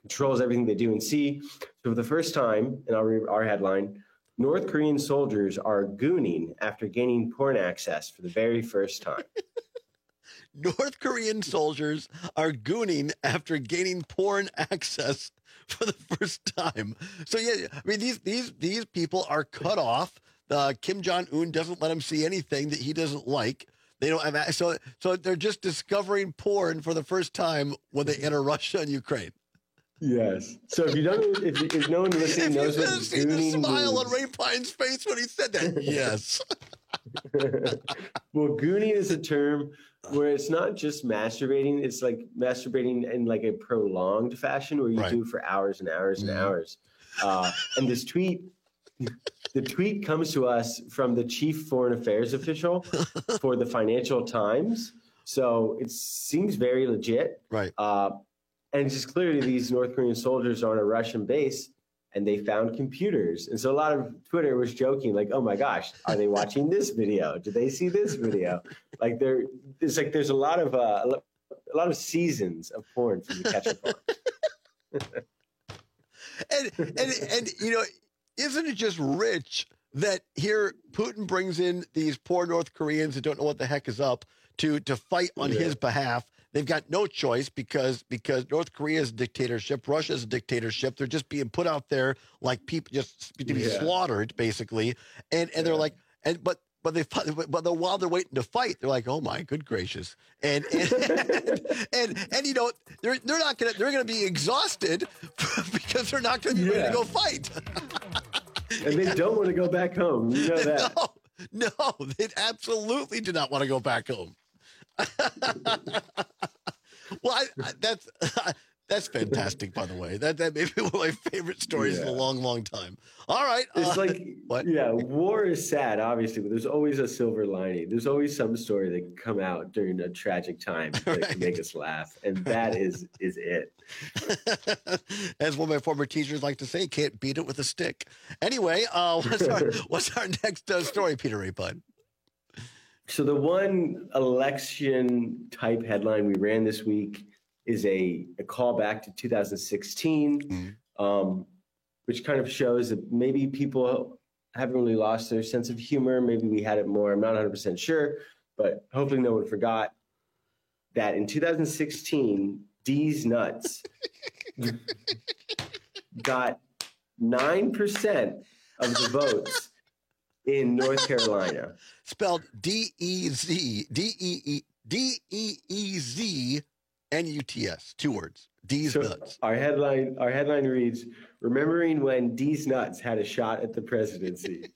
Speaker 7: controls everything they do and see. So for the first time, and I'll read our headline, North Korean soldiers are gooning after gaining porn access for the very first time.
Speaker 17: North Korean soldiers are gooning after gaining porn access for the first time. So yeah, I mean these these these people are cut off. Uh, Kim Jong-un doesn't let them see anything that he doesn't like. They don't have so so they're just discovering porn for the first time when they enter Russia and Ukraine.
Speaker 7: Yes. So if you don't, if, if no one listening knows what
Speaker 17: see the smile
Speaker 7: means.
Speaker 17: on Ray Pine's face when he said that. Yes.
Speaker 7: Well, gooning is a term where it's not just masturbating. It's like masturbating in like a prolonged fashion where you
Speaker 17: Right.
Speaker 7: do for hours and hours and
Speaker 17: Mhm.
Speaker 7: hours. Uh, and this tweet, the tweet comes to us from the chief foreign affairs official for the Financial Times. So it seems very legit.
Speaker 17: Right.
Speaker 7: Uh, and it's just clearly these North Korean soldiers are on a Russian base and they found computers. And so a lot of Twitter was joking, like, oh my gosh, are they watching this video? Did they see this video? Like there, it's like there's a lot of uh, a lot of seasons of porn from the ketchup farm.
Speaker 17: and and and you know, isn't it just rich that here Putin brings in these poor North Koreans that don't know what the heck is up to to fight on
Speaker 7: Yeah.
Speaker 17: his behalf? They've got no choice because because North Korea's a dictatorship, Russia's a dictatorship. They're just being put out there like people just to be
Speaker 7: Yeah.
Speaker 17: slaughtered, basically. And and they're like, and but but they fi- but the, while they're waiting to fight, they're like, oh my good gracious, and and and, and, you know they're they're not gonna they're gonna be exhausted because they're not gonna be ready
Speaker 7: Yeah.
Speaker 17: to go fight.
Speaker 7: And they don't want to go back home. You know that.
Speaker 17: No, no, they absolutely do not want to go back home. Well, I, I, that's that's fantastic, by the way. That that may be one of my favorite stories in a
Speaker 7: Yeah.
Speaker 17: long, long time. All right,
Speaker 7: It's
Speaker 17: uh,
Speaker 7: like, yeah, war is sad, obviously, but there's always a silver lining. There's always some story that can come out during a tragic time that can make us laugh, and that is is it.
Speaker 17: as one of my former teachers like to say, can't beat it with a stick. Anyway, uh, what's our what's our next uh, story, Peter Rapine?
Speaker 7: So the one election type headline we ran this week is a, a callback to two thousand sixteen, um, which kind of shows that maybe people haven't really lost their sense of humor. Maybe we had it more. I'm not one hundred percent sure, but hopefully no one forgot that in two thousand sixteen, D's Nuts got nine percent of the votes in North Carolina.
Speaker 17: Spelled D E Z D E E D E E Z N U T S. Two words. D's
Speaker 7: So
Speaker 17: Nuts.
Speaker 7: Our headline, our headline reads, "Remembering when D's Nuts had a shot at the presidency."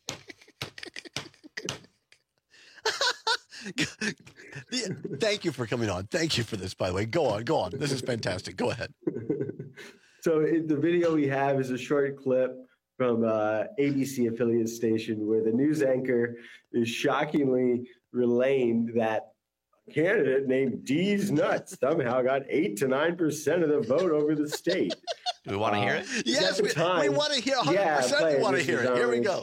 Speaker 17: Thank you for coming on. Thank you for this, by the way. Go on, go on. This is fantastic. Go ahead.
Speaker 7: So it, the video we have is a short clip from uh, A B C affiliate station where the news anchor is shockingly relaying that a candidate named D's Nuts somehow got eight to nine percent of the vote over the state.
Speaker 16: Do we want to
Speaker 7: Uh,
Speaker 16: hear it?
Speaker 17: Yes,
Speaker 7: at the
Speaker 17: we,
Speaker 7: time-
Speaker 17: we want to hear one hundred
Speaker 7: Yeah,
Speaker 17: percent.
Speaker 7: play
Speaker 17: we
Speaker 7: it,
Speaker 17: want to
Speaker 7: Mister
Speaker 17: hear it. Here we
Speaker 7: Donald.
Speaker 17: go.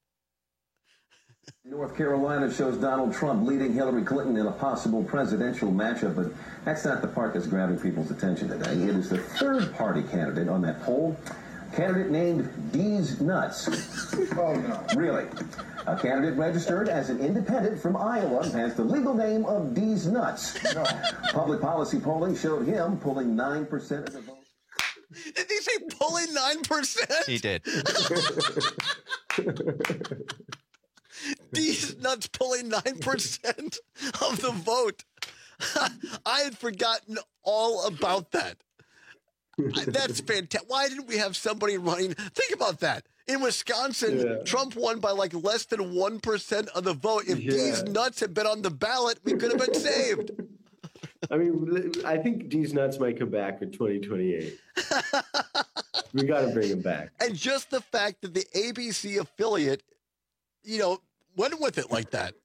Speaker 8: North Carolina shows Donald Trump leading Hillary Clinton in a possible presidential matchup, but that's not the part that's grabbing people's attention today. It is the third party candidate on that poll, candidate named D's Nuts. Oh, no. Really? A candidate registered as an independent from Iowa has the legal name of D's Nuts. No. Public policy polling showed him pulling nine percent of the vote.
Speaker 17: Did he say pulling nine percent?
Speaker 16: He did.
Speaker 17: D's Nuts pulling nine percent of the vote. I had forgotten all about that. That's fantastic. Why didn't we have somebody running? Think about that. In Wisconsin,
Speaker 7: Yeah.
Speaker 17: Trump won by like less than one percent of the vote. If
Speaker 7: Yeah.
Speaker 17: D's Nuts had been on the ballot, we could have been saved.
Speaker 7: I mean, I think D's Nuts might come back for twenty twenty-eight. We got to bring him back.
Speaker 17: And just the fact that the A B C affiliate, you know, went with it like that.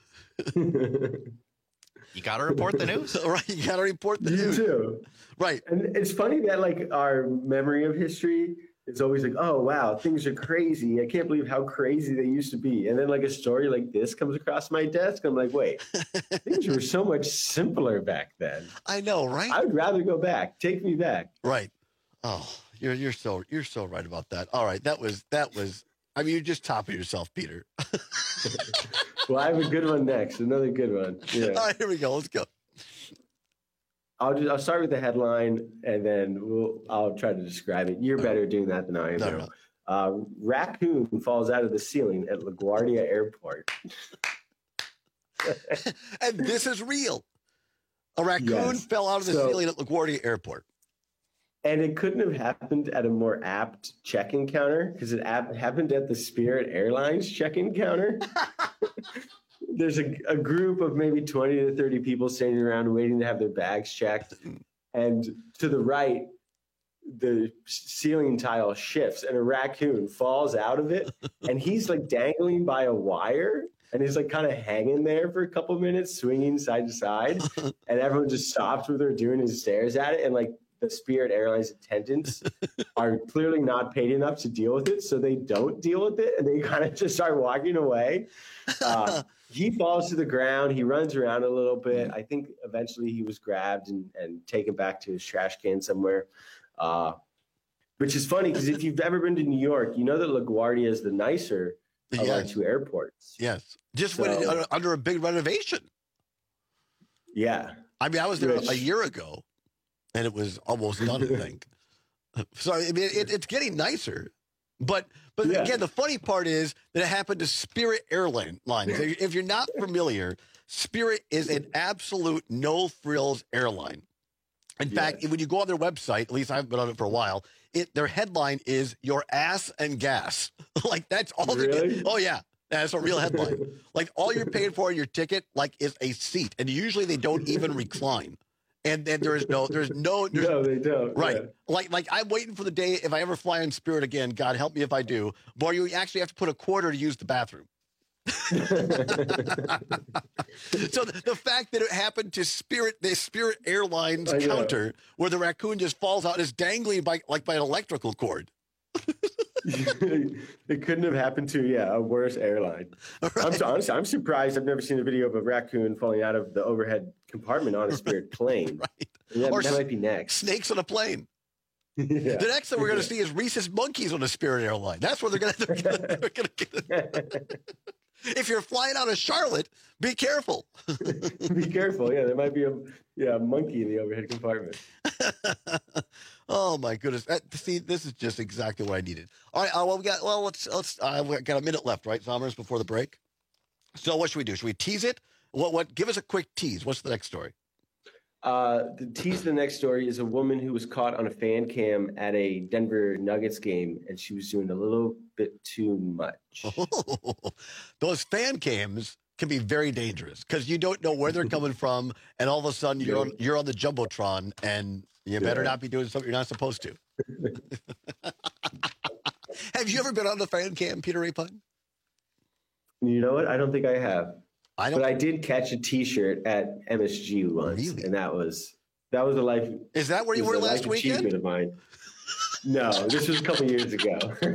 Speaker 16: You got to report the news.
Speaker 17: Right, you got to report the
Speaker 7: You
Speaker 17: news.
Speaker 7: too.
Speaker 17: Right.
Speaker 7: And it's funny that like our memory of history is always like, oh wow, things are crazy. I can't believe how crazy they used to be. And then like a story like this comes across my desk. I'm like, wait, things were so much simpler back then.
Speaker 17: I know, right?
Speaker 7: I would rather go back. Take me back.
Speaker 17: Right. Oh, you're you're so you're so right about that. All right, that was that was. I mean, you're just topping yourself, Peter.
Speaker 7: Well, I have a good one next. Another good one. Yeah.
Speaker 17: All right, here we go. Let's go.
Speaker 7: I'll just I'll start with the headline, and then we'll I'll try to describe it. You're better at doing that than I am.
Speaker 17: No, no.
Speaker 7: Uh, raccoon falls out of the ceiling at LaGuardia Airport.
Speaker 17: And this is real. A raccoon
Speaker 7: Yes.
Speaker 17: fell out of the
Speaker 7: So-
Speaker 17: ceiling at LaGuardia Airport.
Speaker 7: And it couldn't have happened at a more apt check-in counter because it ap- happened at the Spirit Airlines check-in counter. There's a, a group of maybe twenty to thirty people standing around waiting to have their bags checked. And to the right, the ceiling tile shifts and a raccoon falls out of it. And he's like dangling by a wire. And he's like kind of hanging there for a couple minutes, swinging side to side. And everyone just stops what they're doing and stares at it. And like, the Spirit Airlines attendants are clearly not paid enough to deal with it, so they don't deal with it, and they kind of just start walking away. Uh, he falls to the ground. He runs around a little bit. I think eventually he was grabbed and, and taken back to his trash can somewhere, uh, which is funny because if you've ever been to New York, you know that LaGuardia is the nicer of
Speaker 17: Yes.
Speaker 7: our two airports.
Speaker 17: Yes, just
Speaker 7: So-
Speaker 17: went under, under a big renovation.
Speaker 7: Yeah.
Speaker 17: I mean, I was there
Speaker 7: Which-
Speaker 17: a year ago, and it was almost done, I think. So I mean, it, it's getting nicer. But but
Speaker 7: Yeah.
Speaker 17: again, the funny part is that it happened to Spirit Airlines. If you're not familiar, Spirit is an absolute no frills airline. In fact, when you go on their website, at least I haven't been on it for a while, it their headline is "Your ass and gas." Like that's all.
Speaker 7: Really?
Speaker 17: They, oh yeah, that's a real headline. Like all you're paying for in your ticket, like is a seat, and usually they don't even recline. And then there is no, there's no, there's,
Speaker 7: No, they don't.
Speaker 17: right?
Speaker 7: Yeah.
Speaker 17: Like, like I'm waiting for the day if I ever fly on Spirit again. God help me if I do. Boy, you actually have to put a quarter to use the bathroom. So the, the fact that it happened to Spirit, the Spirit Airlines
Speaker 7: I know.
Speaker 17: counter, where the raccoon just falls out and is dangling by like by an electrical cord.
Speaker 7: It couldn't have happened to yeah a worse airline. I'm so, honestly, I'm surprised. I've never seen a video of a raccoon falling out of the overhead compartment on a Spirit plane.
Speaker 17: Right.
Speaker 7: That,
Speaker 17: Or
Speaker 7: that
Speaker 17: s-
Speaker 7: might be next.
Speaker 17: Snakes on a plane.
Speaker 7: Yeah.
Speaker 17: The next thing we're going to see is rhesus monkeys on a Spirit airline. That's where they're going to. They're going to. If you're flying out of Charlotte, be careful.
Speaker 7: Be careful. Yeah, there might be a yeah a monkey in the overhead compartment.
Speaker 17: Oh my goodness! Uh, see, this is just exactly what I needed. All right, uh, well we got well let's let's uh, we got a minute left, right, Somers, before the break. So what should we do? Should we tease it? What what? Give us a quick tease. What's the next story?
Speaker 7: Uh, the tease the next story is a woman who was caught on a fan cam at a Denver Nuggets game, and she was doing a little bit too much.
Speaker 17: Those fan cams can be very dangerous because you don't know where they're coming from, and all of a sudden you're on, you're on the jumbotron, and you better
Speaker 7: Yeah.
Speaker 17: not be doing something you're not supposed to. Have you ever been on the fan cam, Peter Rapine?
Speaker 7: You know what? I don't think I have.
Speaker 17: I don't.
Speaker 7: But I did catch a T-shirt at M S G once,
Speaker 17: Really?
Speaker 7: and that was that was a life.
Speaker 17: Is that where you
Speaker 7: was
Speaker 17: were
Speaker 7: a
Speaker 17: last
Speaker 7: life achievement
Speaker 17: weekend?
Speaker 7: of mine. No, this was a couple years ago.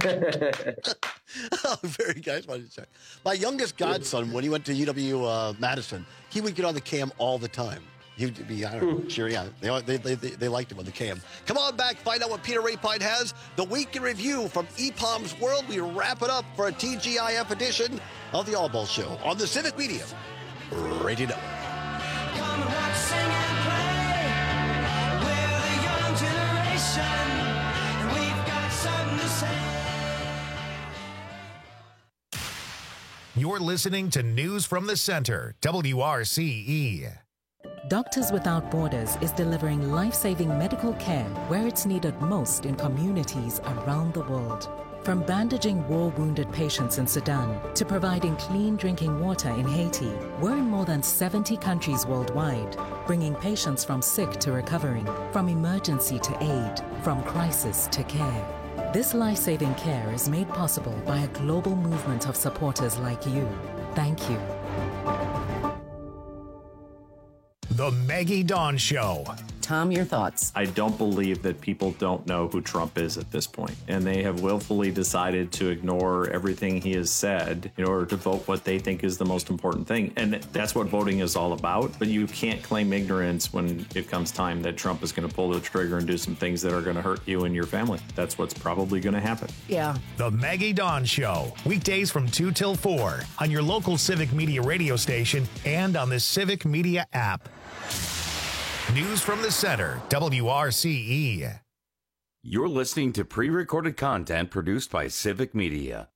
Speaker 17: Oh, very guys wanted to check. My youngest godson, when he went to U W uh, Madison, he would get on the cam all the time. He would be, I don't know, sure, yeah. They, they, they, they liked him on the cam. Come on back, find out what Peter Rapine has. The Week in Review from E P O M's World. We wrap it up for a T G I F edition of the All Ball Show on the Civic Media Radio Network.
Speaker 31: Come and watch, sing and play. We're the young generation, and we've got something to say.
Speaker 1: You're listening to News from the Center, W R C E.
Speaker 3: Doctors Without Borders is delivering life-saving medical care where it's needed most in communities around the world. From bandaging war-wounded patients in Sudan to providing clean drinking water in Haiti, we're in more than seventy countries worldwide, bringing patients from sick to recovering, from emergency to aid, from crisis to care. This life-saving care is made possible by a global movement of supporters like you. Thank you.
Speaker 1: The Maggie Dawn Show.
Speaker 2: Tom, your thoughts?
Speaker 9: I don't believe that people don't know who Trump is at this point, and they have willfully decided to ignore everything he has said in order to vote what they think is the most important thing. And that's what voting is all about. But you can't claim ignorance when it comes time that Trump is going to pull the trigger and do some things that are going to hurt you and your family. That's what's probably going to happen.
Speaker 2: Yeah.
Speaker 1: The Maggie Dawn Show, weekdays from two till four on your local Civic Media radio station and on the Civic Media app. News from the Center, W R C E.
Speaker 14: You're listening to pre-recorded content produced by Civic Media.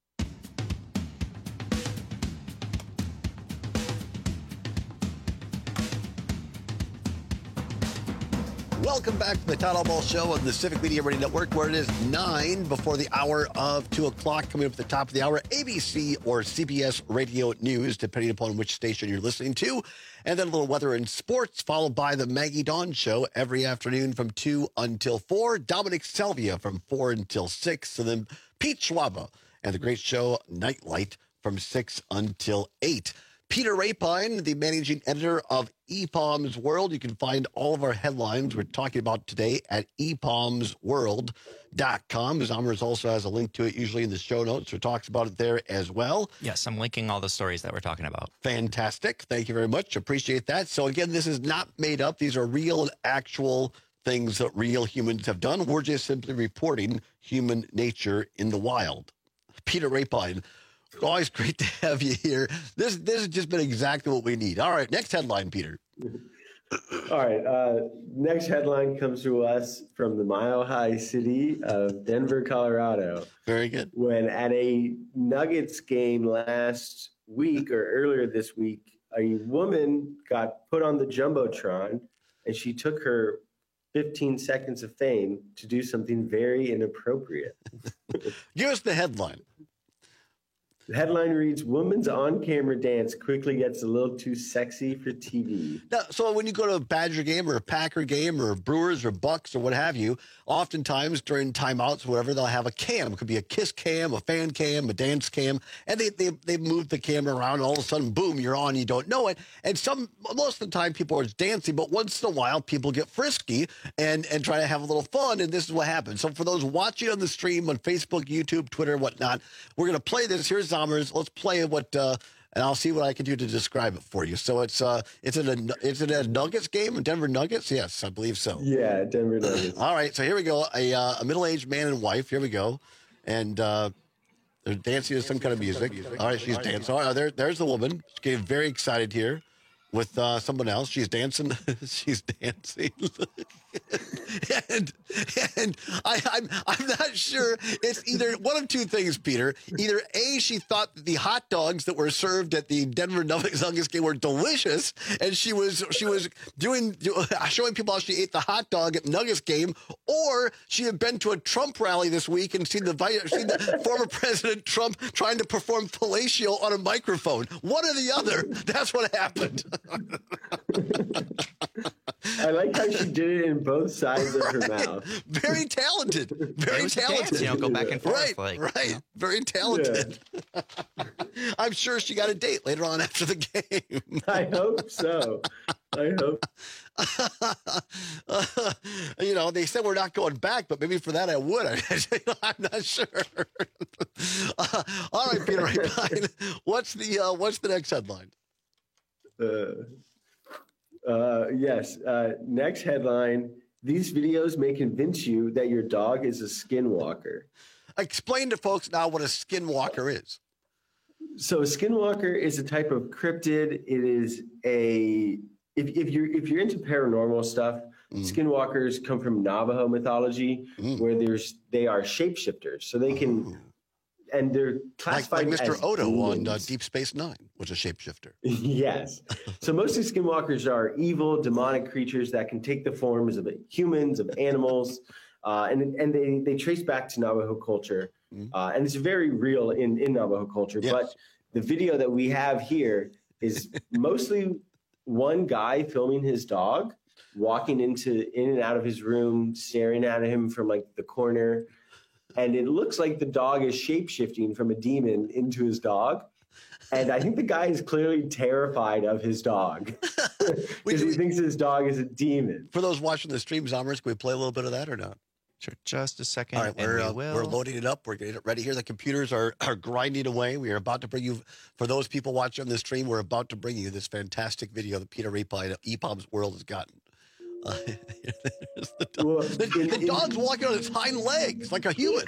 Speaker 17: Welcome back to the Todd Albaugh Show on the Civic Media Radio Network, where it is nine before the hour of two o'clock. Coming up at the top of the hour, A B C or C B S Radio News, depending upon which station you're listening to. And then a little weather and sports, followed by the Maggie Dawn Show every afternoon from two until four. Dominic Salvia from four until six. And then Pete Schwaba and the great show Nightlight from six until eight. Peter Rapine, the managing editor of E P O M's World. You can find all of our headlines we're talking about today at e palms world dot com. Zomers also has a link to it usually in the show notes, or talks about it there as well.
Speaker 16: Yes, I'm linking all the stories that we're talking about.
Speaker 17: Fantastic. Thank you very much. Appreciate that. So again, this is not made up. These are real and actual things that real humans have done. We're just simply reporting human nature in the wild. Peter Rapine, always great to have you here. This this has just been exactly what we need. All right, next headline, Peter.
Speaker 7: All right, uh, next headline comes to us from the Mile High city of Denver, Colorado.
Speaker 17: Very good.
Speaker 7: When at a Nuggets game last week or earlier this week, a woman got put on the Jumbotron and she took her fifteen seconds of fame to do something very inappropriate.
Speaker 17: Give us the headline.
Speaker 7: The headline reads, "Woman's on-camera dance quickly gets a little too sexy for T V."
Speaker 17: Now, so when you go to a Badger game or a Packer game or Brewers or Bucks or what have you, oftentimes during timeouts, whatever, they'll have a cam. It could be a kiss cam, a fan cam, a dance cam, and they they they move the camera around, and all of a sudden, boom, you're on. You don't know it. And some most of the time, people are dancing, but once in a while, people get frisky and and try to have a little fun. And this is what happens. So for those watching on the stream on Facebook, YouTube, Twitter, whatnot, we're going to play this. Here's Let's play what, uh, and I'll see what I can do to describe it for you. So it's uh, it's in a it's in a Nuggets game, Denver Nuggets. Yes, I believe so.
Speaker 7: Yeah, Denver Nuggets.
Speaker 17: All right, so here we go. A uh, a middle-aged man and wife. Here we go, and uh, they're dancing to some kind of music. All right, she's dancing. All right, there there's the woman. She's getting very excited here with uh, someone else. She's dancing. She's dancing. and and I, I'm I'm not sure. It's either one of two things, Peter. Either A, she thought that the hot dogs that were served at the Denver Nuggets game were delicious, and she was she was doing showing people how she ate the hot dog at Nuggets game, or she had been to a Trump rally this week and seen the seen the former President Trump trying to perform fellatio on a microphone. One or the other. That's what happened.
Speaker 7: I like how she did it in both sides of her mouth.
Speaker 17: Very talented. Very talented.
Speaker 16: Dance, you know, go back and forth.
Speaker 17: Right,
Speaker 16: like,
Speaker 17: right. You know. Very talented. Yeah. I'm sure she got a date later on after the game.
Speaker 7: I hope so. I hope.
Speaker 17: uh, you know, they said we're not going back, but maybe for that I would. I'm not sure. uh, all right, Peter Rapine, what's the uh, what's the next headline?
Speaker 7: Uh, uh, yes. Uh, next headline. These videos may convince you that your dog is a skinwalker.
Speaker 17: Explain to folks now what a skinwalker is.
Speaker 7: So a skinwalker is a type of cryptid. It is a if, if you're if you're into paranormal stuff, mm. skinwalkers come from Navajo mythology, mm. where there's they are shapeshifters. So they can mm. and they're classified
Speaker 17: like, like Mister
Speaker 7: as
Speaker 17: Odo
Speaker 7: demons.
Speaker 17: on uh, Deep Space Nine was a shapeshifter.
Speaker 7: Yes. So most of skinwalkers are evil, demonic creatures that can take the forms of humans, of animals, uh, and and they they trace back to Navajo culture, mm-hmm. uh, and it's very real in in Navajo culture. Yes. But the video that we have here is mostly one guy filming his dog, walking into in and out of his room, staring at him from like the corner. And it looks like the dog is shape-shifting from a demon into his dog. And I think the guy is clearly terrified of his dog because he thinks his dog is a demon.
Speaker 17: For those watching the stream, Zombers, can we play a little bit of that or not?
Speaker 16: Sure, just a second.
Speaker 17: All right, we're,
Speaker 16: we
Speaker 17: uh,
Speaker 16: will.
Speaker 17: we're loading it up. We're getting it ready here. The computers are, are grinding away. We are about to bring you, for those people watching on the stream, we're about to bring you this fantastic video that Peter Rapine of E P O B's World has gotten. Uh, the, dog.
Speaker 7: Well,
Speaker 17: the,
Speaker 7: in,
Speaker 17: the
Speaker 7: in,
Speaker 17: dog's walking on its hind legs like a human.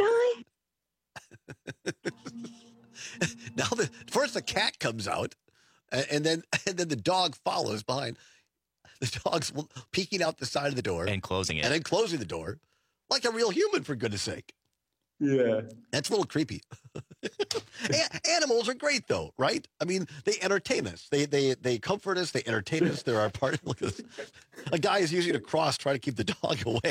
Speaker 17: Now, the, first the cat comes out, and, and then and then the dog follows behind. The dog's peeking out the side of the door
Speaker 16: and closing it,
Speaker 17: and then closing the door like a real human. For goodness sake,
Speaker 7: yeah,
Speaker 17: that's a little creepy. a- animals are great, though, right? I mean, they entertain us. They they they comfort us. They entertain us. They're our part. Look at this. A guy is using a cross trying to keep the dog away.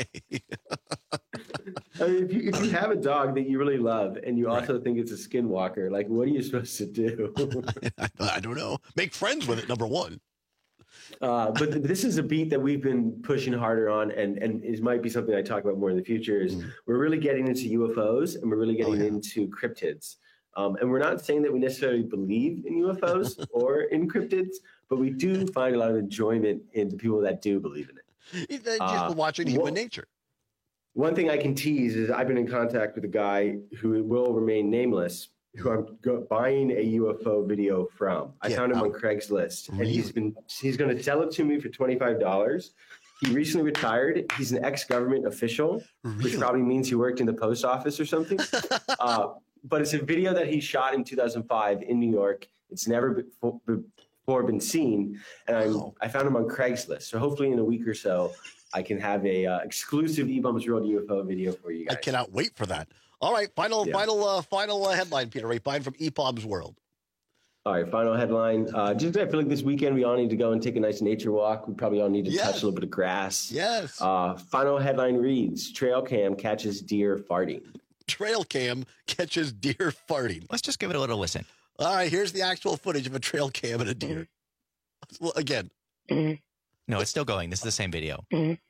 Speaker 7: I mean, if you, if you have a dog that you really love and you
Speaker 17: Right.
Speaker 7: also think it's a skinwalker, like, what are you supposed to do?
Speaker 17: I, I don't know. Make friends with it, number one.
Speaker 7: Uh, but th- this is a beat that we've been pushing harder on, and and it might be something I talk about more in the future. Is
Speaker 17: Mm.
Speaker 7: we're really getting into U F Os and we're really getting
Speaker 17: Oh, yeah.
Speaker 7: into cryptids. Um, and we're not saying that we necessarily believe in U F Os or in cryptids, but we do find a lot of enjoyment in the people that do believe in it.
Speaker 17: It's just
Speaker 7: Uh,
Speaker 17: watching human
Speaker 7: what-
Speaker 17: nature.
Speaker 7: One thing I can tease is I've been in contact with a guy who will remain nameless, who I'm go- buying a U F O video from. I
Speaker 17: Get
Speaker 7: found him on
Speaker 17: out.
Speaker 7: Craigslist, and
Speaker 17: Really?
Speaker 7: he's been he's going to sell it to me for twenty-five dollars. He recently retired. He's an ex-government official, which
Speaker 17: Really?
Speaker 7: probably means he worked in the post office or something. uh, but it's a video that he shot in two thousand five in New York. It's never before, before been seen, and I'm,
Speaker 17: Wow.
Speaker 7: I found him on Craigslist. So hopefully in a week or so, I can have a uh, exclusive E B U M S World U F O video for you
Speaker 17: I
Speaker 7: guys.
Speaker 17: cannot wait for that. All right, final,
Speaker 7: Yeah.
Speaker 17: final, uh, final uh, headline, Peter Rapine from E P O B's World.
Speaker 7: All right, final headline. Uh, just I feel like this weekend we all need to go and take a nice nature walk. We probably all need to
Speaker 17: Yes.
Speaker 7: touch a little bit of grass.
Speaker 17: Yes.
Speaker 7: Uh, final headline reads: Trail cam catches deer farting.
Speaker 17: Trail cam catches deer farting.
Speaker 16: Let's just give it a little listen.
Speaker 17: All right, here's the actual footage of a trail cam and a deer. Well, again,
Speaker 16: No, it's still going. This is the same video.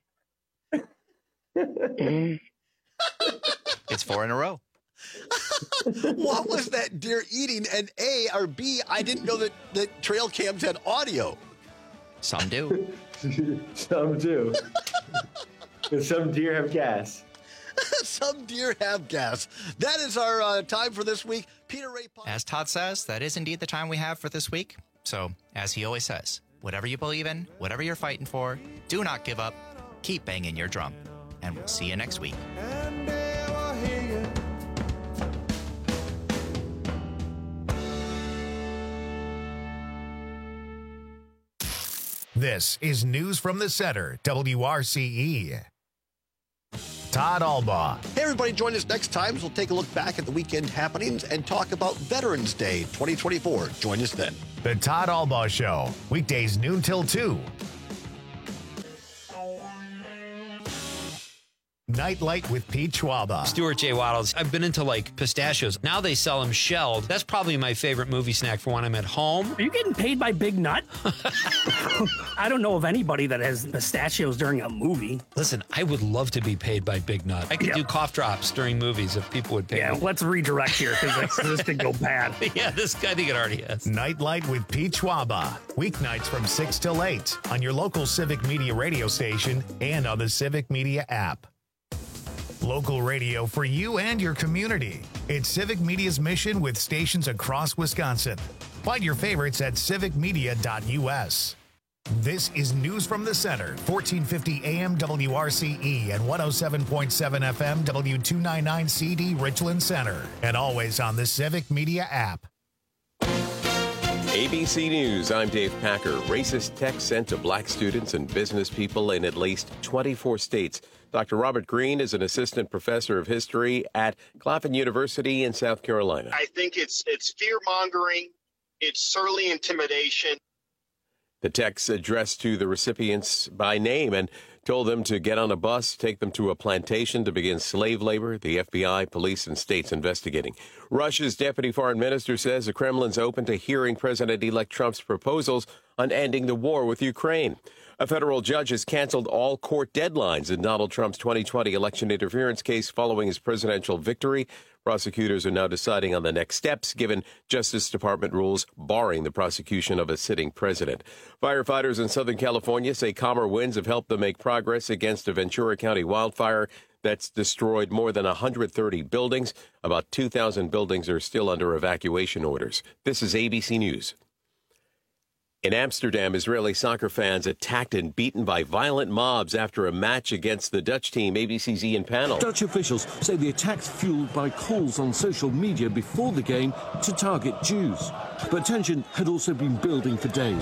Speaker 16: It's four in a row.
Speaker 17: what was that deer eating? And A or B, I didn't know that, that trail cams had audio.
Speaker 16: Some do.
Speaker 7: Some do. And some deer have gas.
Speaker 17: Some deer have gas. That is our uh, time for this week. Peter Rapine.
Speaker 16: As Todd says, that is indeed the time we have for this week. So, as he always says, whatever you believe in, whatever you're fighting for, do not give up. Keep banging your drum. And we'll see you next week.
Speaker 1: This is News from the Center, W R C E. Todd Albaugh.
Speaker 17: Hey, everybody, join us next time as we'll take a look back at the weekend happenings and talk about Veterans Day twenty twenty-four. Join us then.
Speaker 1: The Todd Albaugh Show, weekdays noon till two. Nightlight with Pete Schwaba.
Speaker 2: Stuart J. Waddles. I've been into like pistachios. Now they sell them shelled. That's probably my favorite movie snack for when I'm at home.
Speaker 5: Are you getting paid by Big Nut? I don't know of anybody that has pistachios during a movie.
Speaker 2: Listen, I would love to be paid by Big Nut. I could
Speaker 5: Yeah.
Speaker 2: do cough drops during movies if people would pay
Speaker 5: Yeah,
Speaker 2: me.
Speaker 5: let's redirect here because this could go bad.
Speaker 2: Yeah, this I think it already has.
Speaker 1: Nightlight with Pete Schwaba. Weeknights from six till eight on your local Civic Media radio station and on the Civic Media app. Local radio for you and your community. It's Civic Media's mission with stations across Wisconsin. Find your favorites at civic media dot U S. This is News from the Center, fourteen fifty A M W R C E and one oh seven point seven F M W two ninety-nine C D Richland Center. And always on the Civic Media app.
Speaker 10: A B C News, I'm Dave Packer. Racist texts sent to black students and business people in at least twenty-four states. Doctor Robert Green is an assistant professor of history at Claflin University in South Carolina.
Speaker 11: I think it's it's fear-mongering, it's surly intimidation.
Speaker 10: The texts addressed to the recipients by name and told them to get on a bus, take them to a plantation to begin slave labor. The F B I, police, and states investigating. Russia's deputy foreign minister says the Kremlin's open to hearing President-elect Trump's proposals on ending the war with Ukraine. A federal judge has canceled all court deadlines in Donald Trump's twenty twenty election interference case following his presidential victory. Prosecutors are now deciding on the next steps, given Justice Department rules barring the prosecution of a sitting president. Firefighters in Southern California say calmer winds have helped them make progress against a Ventura County wildfire that's destroyed more than one hundred thirty buildings. About two thousand buildings are still under evacuation orders. This is A B C News. In Amsterdam, Israeli soccer fans attacked and beaten by violent mobs after a match against the Dutch team. A B C's Ian Panel.
Speaker 4: Dutch officials say the attacks fueled by calls on social media before the game to target Jews. But tension had also been building for days.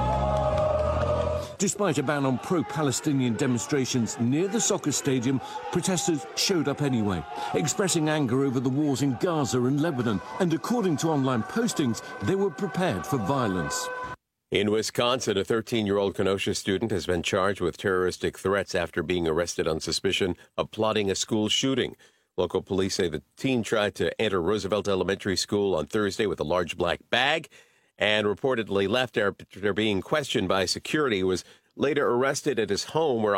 Speaker 4: Despite a ban on pro-Palestinian demonstrations near the soccer stadium, protesters showed up anyway, expressing anger over the wars in Gaza and Lebanon. And according to online postings, they were prepared for violence.
Speaker 10: In Wisconsin, a thirteen-year-old Kenosha student has been charged with terroristic threats after being arrested on suspicion of plotting a school shooting. Local police say the teen tried to enter Roosevelt Elementary School on Thursday with a large black bag and reportedly left after being questioned by security. He was later arrested at his home where